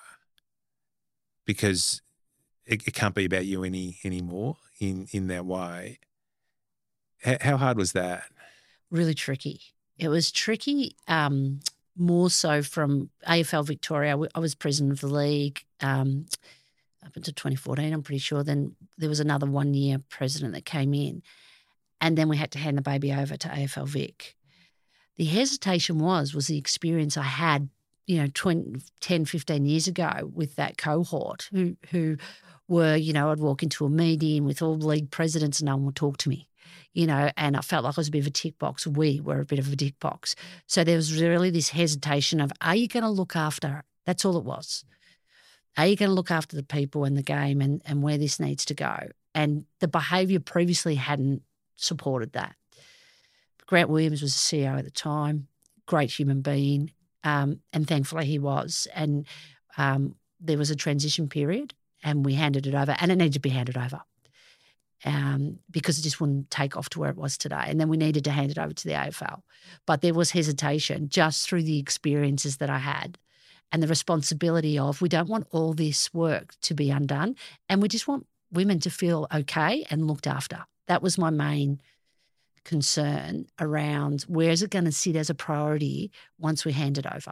because it, it can't be about you any anymore in in that way. H- how hard was that? Really tricky. It was tricky. Um, more so from A F L Victoria. I was president of the league um, up until twenty fourteen, I'm pretty sure. Then there was another one-year president that came in, and then we had to hand the baby over to A F L Vic. The hesitation was, was the experience I had, you know, twenty, ten, fifteen years ago with that cohort who who were, you know, I'd walk into a meeting with all the league presidents and no one would talk to me, you know, and I felt like I was a bit of a tick box. We were a bit of a tick box. So there was really this hesitation of, are you going to look after it? That's all it was. Are you going to look after the people and the game and, and where this needs to go? And the behaviour previously hadn't supported that. Grant Williams was the C E O at the time, great human being, um, and thankfully he was. And um, there was a transition period and we handed it over, and it needed to be handed over um, because it just wouldn't take off to where it was today. And then we needed to hand it over to the A F L. But there was hesitation just through the experiences that I had and the responsibility of, we don't want all this work to be undone, and we just want women to feel okay and looked after. That was my main concern around where is it going to sit as a priority once we hand it over.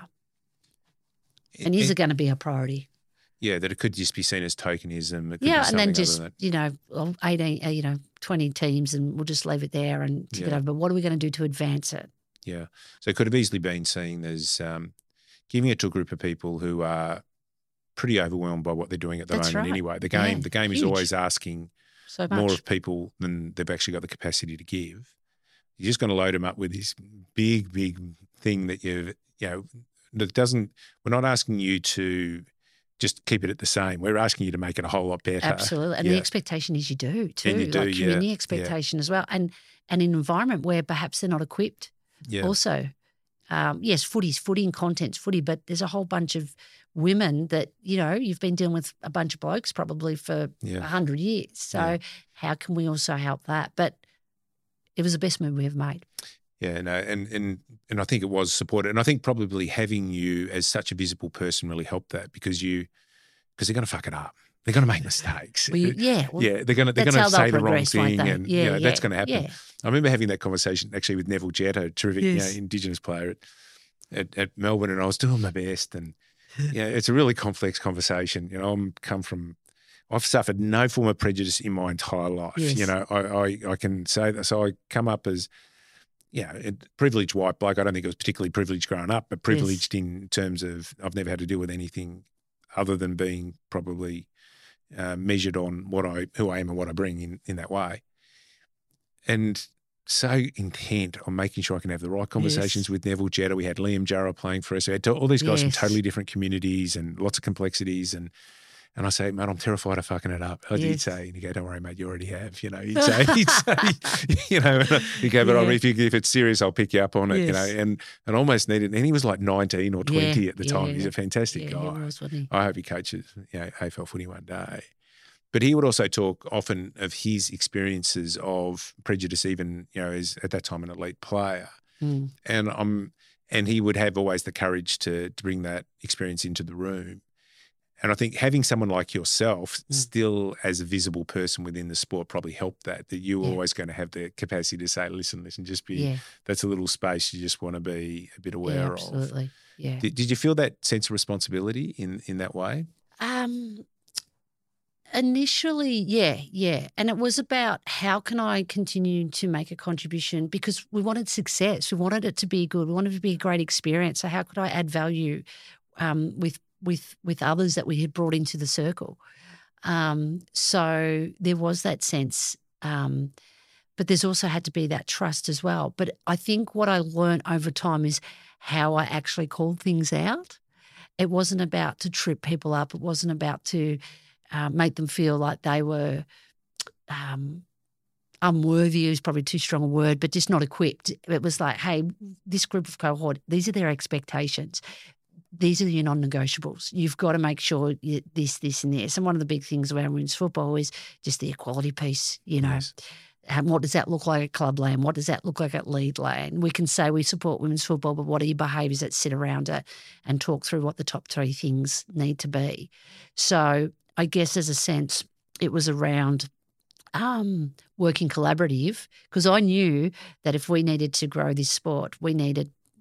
And is it, it going to be a priority? Yeah, that it could just be seen as tokenism. It could yeah, be and then just, that. you know, eighteen, you know, twenty teams and we'll just leave it there and tick yeah. it over. But what are we going to do to advance it? Yeah. So it could have easily been seen as um, giving it to a group of people who are pretty overwhelmed by what they're doing at the That's moment right. anyway. The game, yeah, the game huge. is always asking so more much. of people than they've actually got the capacity to give. You're just going to load them up with this big, big thing that you've, you know, that doesn't, we're not asking you to just keep it at the same. We're asking you to make it a whole lot better. Absolutely. And yeah. the expectation is you do too. And you do, like community yeah, expectation yeah. as well. And, and an environment where perhaps they're not equipped yeah. also. Um, yes, footy's footy and content's footy, but there's a whole bunch of women that, you know, you've been dealing with a bunch of blokes probably for a yeah. hundred years. So yeah. how can we also help that? But it was the best move we ever made. Yeah, no, and and and I think it was supported, and I think probably having you as such a visible person really helped that because you because they're going to fuck it up, they're going to make mistakes. Well, you, yeah, well, yeah, they're going to they're going to say the wrong thing, and yeah, you know, yeah, that's going to happen. Yeah. I remember having that conversation actually with Neville Jett, a terrific yes. you know, Indigenous player at, at at Melbourne, and I was doing my best, and yeah, it's a really complex conversation. You know, I'm come from. I've suffered no form of prejudice in my entire life. Yes. You know, I, I, I can say that. So I come up as, yeah, you know, privileged white bloke. I don't think I was particularly privileged growing up, but privileged yes. in terms of I've never had to deal with anything other than being probably uh, measured on what I, who I am and what I bring in, in that way. And so intent on making sure I can have the right conversations yes. with Neville Jetta. We had Liam Jarrah playing for us. We had all these guys yes. from totally different communities and lots of complexities and, And I say, mate, I'm terrified of fucking it up. Yes. He'd say, and he'd go, don't worry, mate, you already have. You know, he'd say, he'd say you know, he'd go, but yeah. if, you, if it's serious, I'll pick you up on it, yes. you know, and and almost needed. And he was like nineteen or twenty yeah. at the yeah. time. He's a fantastic yeah, guy. He was, wasn't he? I hope he coaches, you know, A F L footy one day. But he would also talk often of his experiences of prejudice, even, you know, as at that time an elite player. Mm. And um, and he would have always the courage to to bring that experience into the room. And I think having someone like yourself mm. still as a visible person within the sport probably helped that, that you were yeah. always going to have the capacity to say, listen, listen, just be, yeah. that's a little space you just want to be a bit aware yeah, absolutely. of. Absolutely, yeah. Did, did you feel that sense of responsibility in, in that way? Um, initially, yeah, yeah. And it was about how can I continue to make a contribution because we wanted success. We wanted it to be good. We wanted it to be a great experience. So how could I add value um, with with with others that we had brought into the circle. Um, so there was that sense, um, but there's also had to be that trust as well. But I think what I learned over time is how I actually called things out. It wasn't about to trip people up. It wasn't about to uh, make them feel like they were um, unworthy is probably too strong a word, but just not equipped. It was like, hey, this group of cohort, these are their expectations. These are your non-negotiables. You've got to make sure you, this, this and this. And one of the big things around women's football is just the equality piece, you know. Yes. Um, what does that look like at Clubland? What does that look like at Leadland? We can say we support women's football, but what are your behaviours that sit around it and talk through what the top three things need to be? So I guess as a sense, it was around um, working collaborative because I knew that if we needed to grow this sport, we needed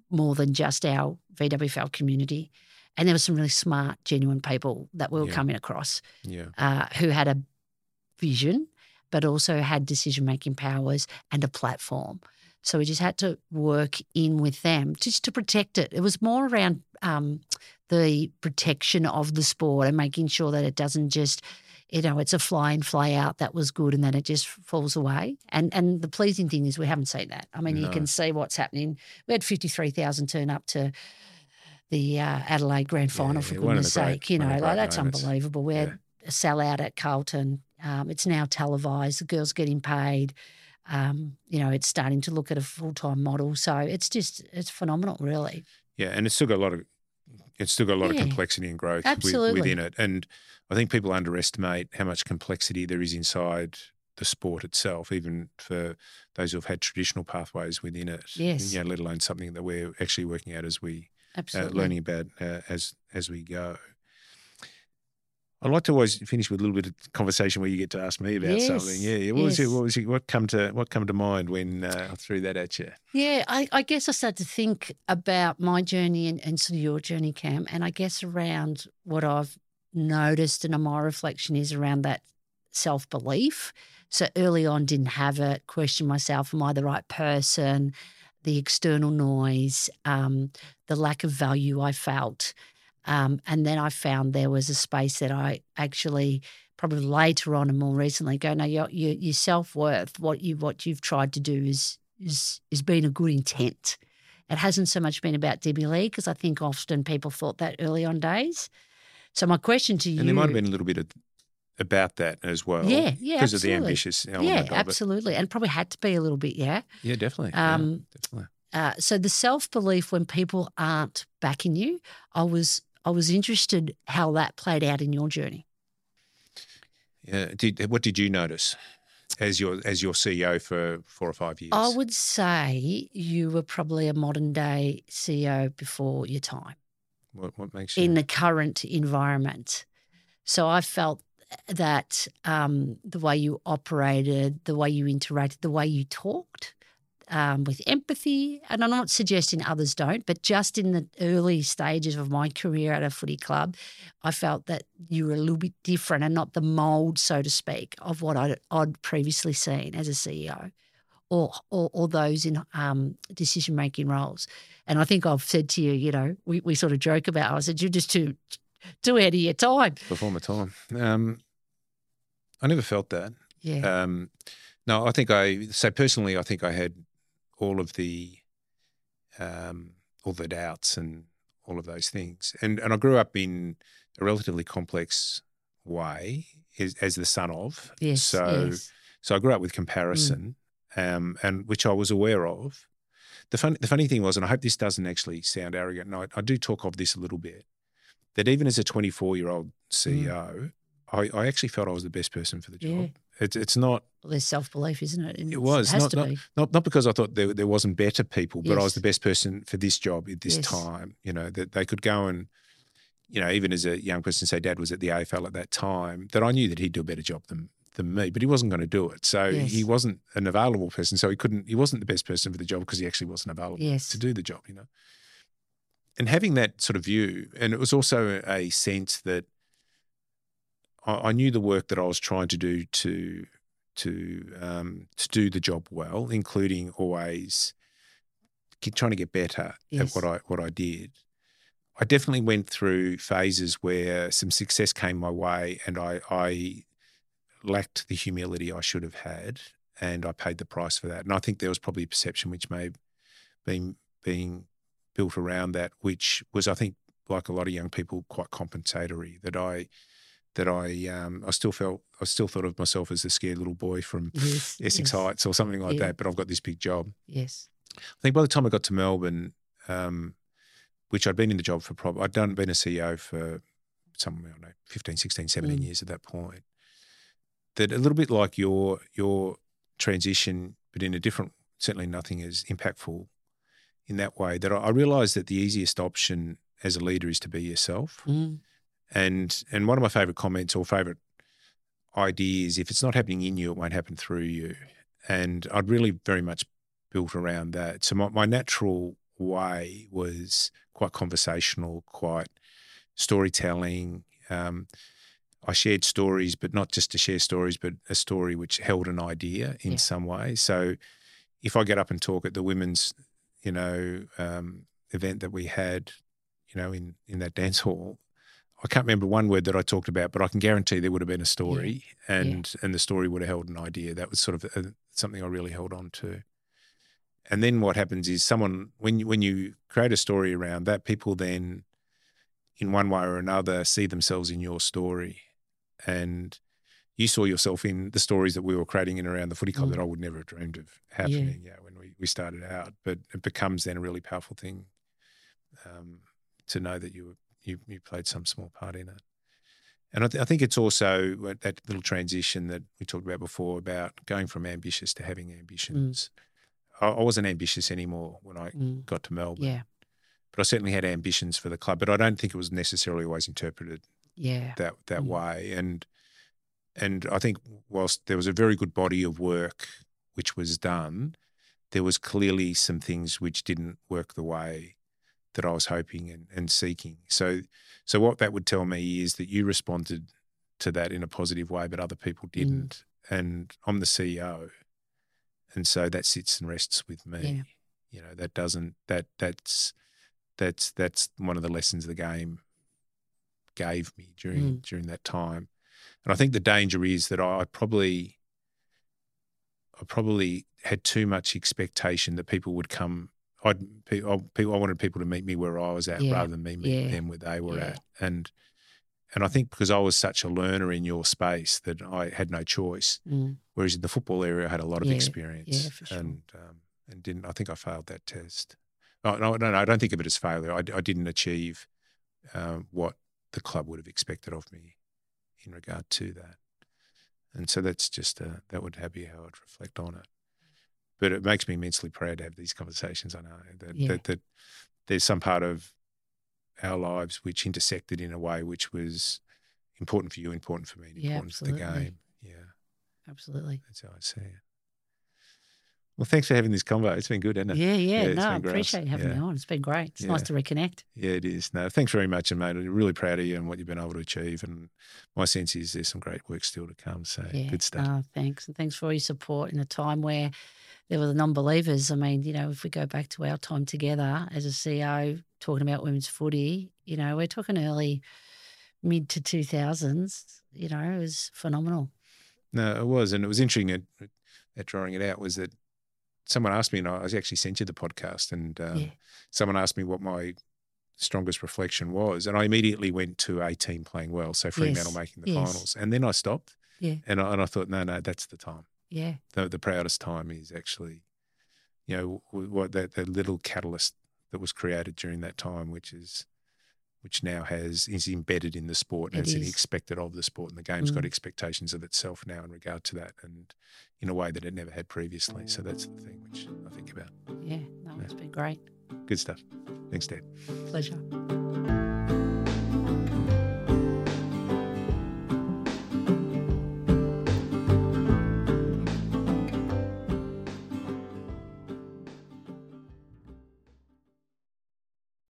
more than just our V W F L community. And there were some really smart, genuine people that we were Yeah. coming across Yeah. uh, who had a vision but also had decision-making powers and a platform. So we just had to work in with them just to protect it. It was more around um, the protection of the sport and making sure that it doesn't just, you know, it's a fly in, fly out that was good and then it just falls away. And and the pleasing thing is we haven't seen that. I mean, No. you can see what's happening. We had fifty-three thousand turn up to the uh, Adelaide Grand Final, Yeah, for one of goodness the great- sake. You one know, of the like great that's moments. unbelievable. We had a sellout at Carlton. Um, it's now televised. The girls getting paid. Um, you know, it's starting to look at a full-time model. So it's just, it's phenomenal, really. Yeah, and it's still got a lot of it's still got a lot Yeah, of complexity and growth with, absolutely. within it. And I think people underestimate how much complexity there is inside the sport itself, even for those who've had traditional pathways within it. Yes. You know, let alone something that we're actually working out as we uh, Absolutely. learning about uh, as as we go. I like to always finish with a little bit of conversation where you get to ask me about Yes, something. Yeah, yeah. What was yes. it? What was it? What come to what come to mind when uh, I threw that at you? Yeah, I, I guess I started to think about my journey and, and sort of your journey, Cam, and I guess around what I've noticed and my reflection is around that self-belief. So early on didn't have it, questioned myself, am I the right person, the external noise, um, the lack of value I felt. Um, and then I found there was a space that I actually probably later on and more recently go, no, your, your, your self-worth, what, you, what you've tried to do is is is been a good intent. It hasn't so much been about Debbie Lee because I think often people thought that early on days. So my question to you. And there might have been a little bit of, about that as well. Yeah, yeah, Because of the absolutely. ambitious element Yeah, of absolutely. And probably had to be a little bit, yeah. it. Yeah, definitely. Um, yeah, definitely. Uh, so the self-belief when people aren't backing you, I was I was interested how that played out in your journey. Yeah. Did, what did you notice as your as your C E O for four or five years? I would say you were probably a modern day C E O before your time What, what makes you? in the current environment. So I felt that um, the way you operated, the way you interacted, the way you talked um, with empathy, and I'm not suggesting others don't, but just in the early stages of my career at a footy club, I felt that you were a little bit different and not the mould, so to speak, of what I'd, I'd previously seen as a C E O or or, or those in um, decision-making roles. And I think I've said to you, you know, we, we sort of joke about, I said, you're just too, too ahead of your time. Before my time. Um, I never felt that. Yeah. Um, no, I think I, so personally, I think I had all of the, um, all the doubts and all of those things. And and I grew up in a relatively complex way as, as the son of. Yes, So, yes. so I grew up with comparison, um, and which I was aware of. The funny, the funny thing was, and I hope this doesn't actually sound arrogant, and I, I do talk of this a little bit, that even as a twenty-four-year-old C E O, I, I actually felt I was the best person for the job. Yeah. It's it's not. Well, there's self-belief, isn't it? And It was It has not, to not, be. not not because I thought there there wasn't better people, but I was Yes. the best person for this job at this Yes. time. You know, that they could go and, you know, even as a young person, say Dad was at the A F L at that time, that I knew that he'd do a better job than than me, but he wasn't going to do it. So Yes. he wasn't an available person. So he couldn't. He wasn't the best person for the job because he actually wasn't available Yes. to do the job. You know, and having that sort of view, and it was also a sense that I, I knew the work that I was trying to do to to um, to do the job well, including always keep trying to get better Yes. at what I what I did. I definitely went through phases where some success came my way, and I, I lacked the humility I should have had, and I paid the price for that. And I think there was probably a perception which may have been being built around that, which was, I think, like a lot of young people, quite compensatory. That I that I um, I still felt I still thought of myself as the scared little boy from Yes. Essex yes. Heights or something like Yeah. that. But I've got this big job. Yes. I think by the time I got to Melbourne, um, which I'd been in the job for probably, I'd done been a C E O for some, I don't know, fifteen, sixteen, seventeen Mm. years at that point. That a little bit like your your transition, but in a different, certainly nothing as impactful in that way, that I, I realised that the easiest option as a leader is to be yourself. Mm. And and one of my favourite comments or favourite ideas, if it's not happening in you, it won't happen through you. And I'd really very much built around that. So my, my natural way was quite conversational, quite storytelling. Um, I shared stories, but not just to share stories, but a story which held an idea in Yeah. some way. So if I get up and talk at the women's, you know, um, event that we had, you know, in, in that dance hall, I can't remember one word that I talked about, but I can guarantee there would have been a story, Yeah. and and the story would have held an idea. That was sort of a, something I really held on to. And then what happens is someone, when you, when you create a story around that, people then, in one way or another, see themselves in your story. And you saw yourself in the stories that we were creating in around the footy club Mm. that I would never have dreamed of happening, yeah, when we, we started out. But it becomes then a really powerful thing um, to know that you, were, you you played some small part in it. And I, th- I think it's also that little transition that we talked about before about going from ambitious to having ambitions. Mm. I, I wasn't ambitious anymore when I mm. got to Melbourne. Yeah. But I certainly had ambitions for the club, but I don't think it was necessarily always interpreted yeah. that that Mm. way. And and I think whilst there was a very good body of work which was done, there was clearly some things which didn't work the way that I was hoping and, and seeking. So so what that would tell me is that you responded to that in a positive way, but other people didn't. Mm. And I'm the C E O. And so that sits and rests with me. Yeah. You know, that doesn't that that's That's that's one of the lessons the game gave me during Mm. during that time, and I think the danger is that I probably I probably had too much expectation that people would come. I'd I, I wanted people to meet me where I was at Yeah. rather than me meet Yeah. them where they were Yeah. at, and and I think because I was such a learner in your space that I had no choice. Mm. Whereas in the football area, I had a lot of Yeah. experience, Yeah, for sure. and um, and didn't. I think I failed that test. No, no, no, no, I don't think of it as failure. I, I didn't achieve um, what the club would have expected of me in regard to that. And so that's just, uh, that would be how I'd reflect on it. But it makes me immensely proud to have these conversations. I know that, Yeah. that, that there's some part of our lives which intersected in a way which was important for you, important for me, and Yeah, important for the absolutely. game. Yeah, Absolutely. that's how I see it. Well, thanks for having this convo. It's been good, hasn't it? Yeah, yeah. it's no, I been great. appreciate you having Yeah. me on. It's been great. It's Yeah. nice to reconnect. Yeah, it is. No, thanks very much, and mate, I'm really proud of you and what you've been able to achieve. And my sense is there's some great work still to come. So Yeah. good stuff. No, thanks. And thanks for all your support in a time where there were the non-believers. I mean, you know, if we go back to our time together as a C E O talking about women's footy, you know, we're talking early, mid to two thousands, you know, it was phenomenal. No, it was. And it was interesting at, at drawing it out was that someone asked me, and I actually sent you the podcast, and um, Yeah. someone asked me what my strongest reflection was. And I immediately went to a team playing well, so Fremantle Yes. making the Yes. finals. And then I stopped, Yeah. and I, and I thought, no, no, that's the time. Yeah. The, the proudest time is actually, you know, what that, that little catalyst that was created during that time, which is, which now has is embedded in the sport, and It it's is. expected of the sport, and the game's Mm. got expectations of itself now in regard to that, and in a way that it never had previously. So that's the thing which I think about. Yeah. No, it's been great. Good stuff. Thanks, Dad. Pleasure.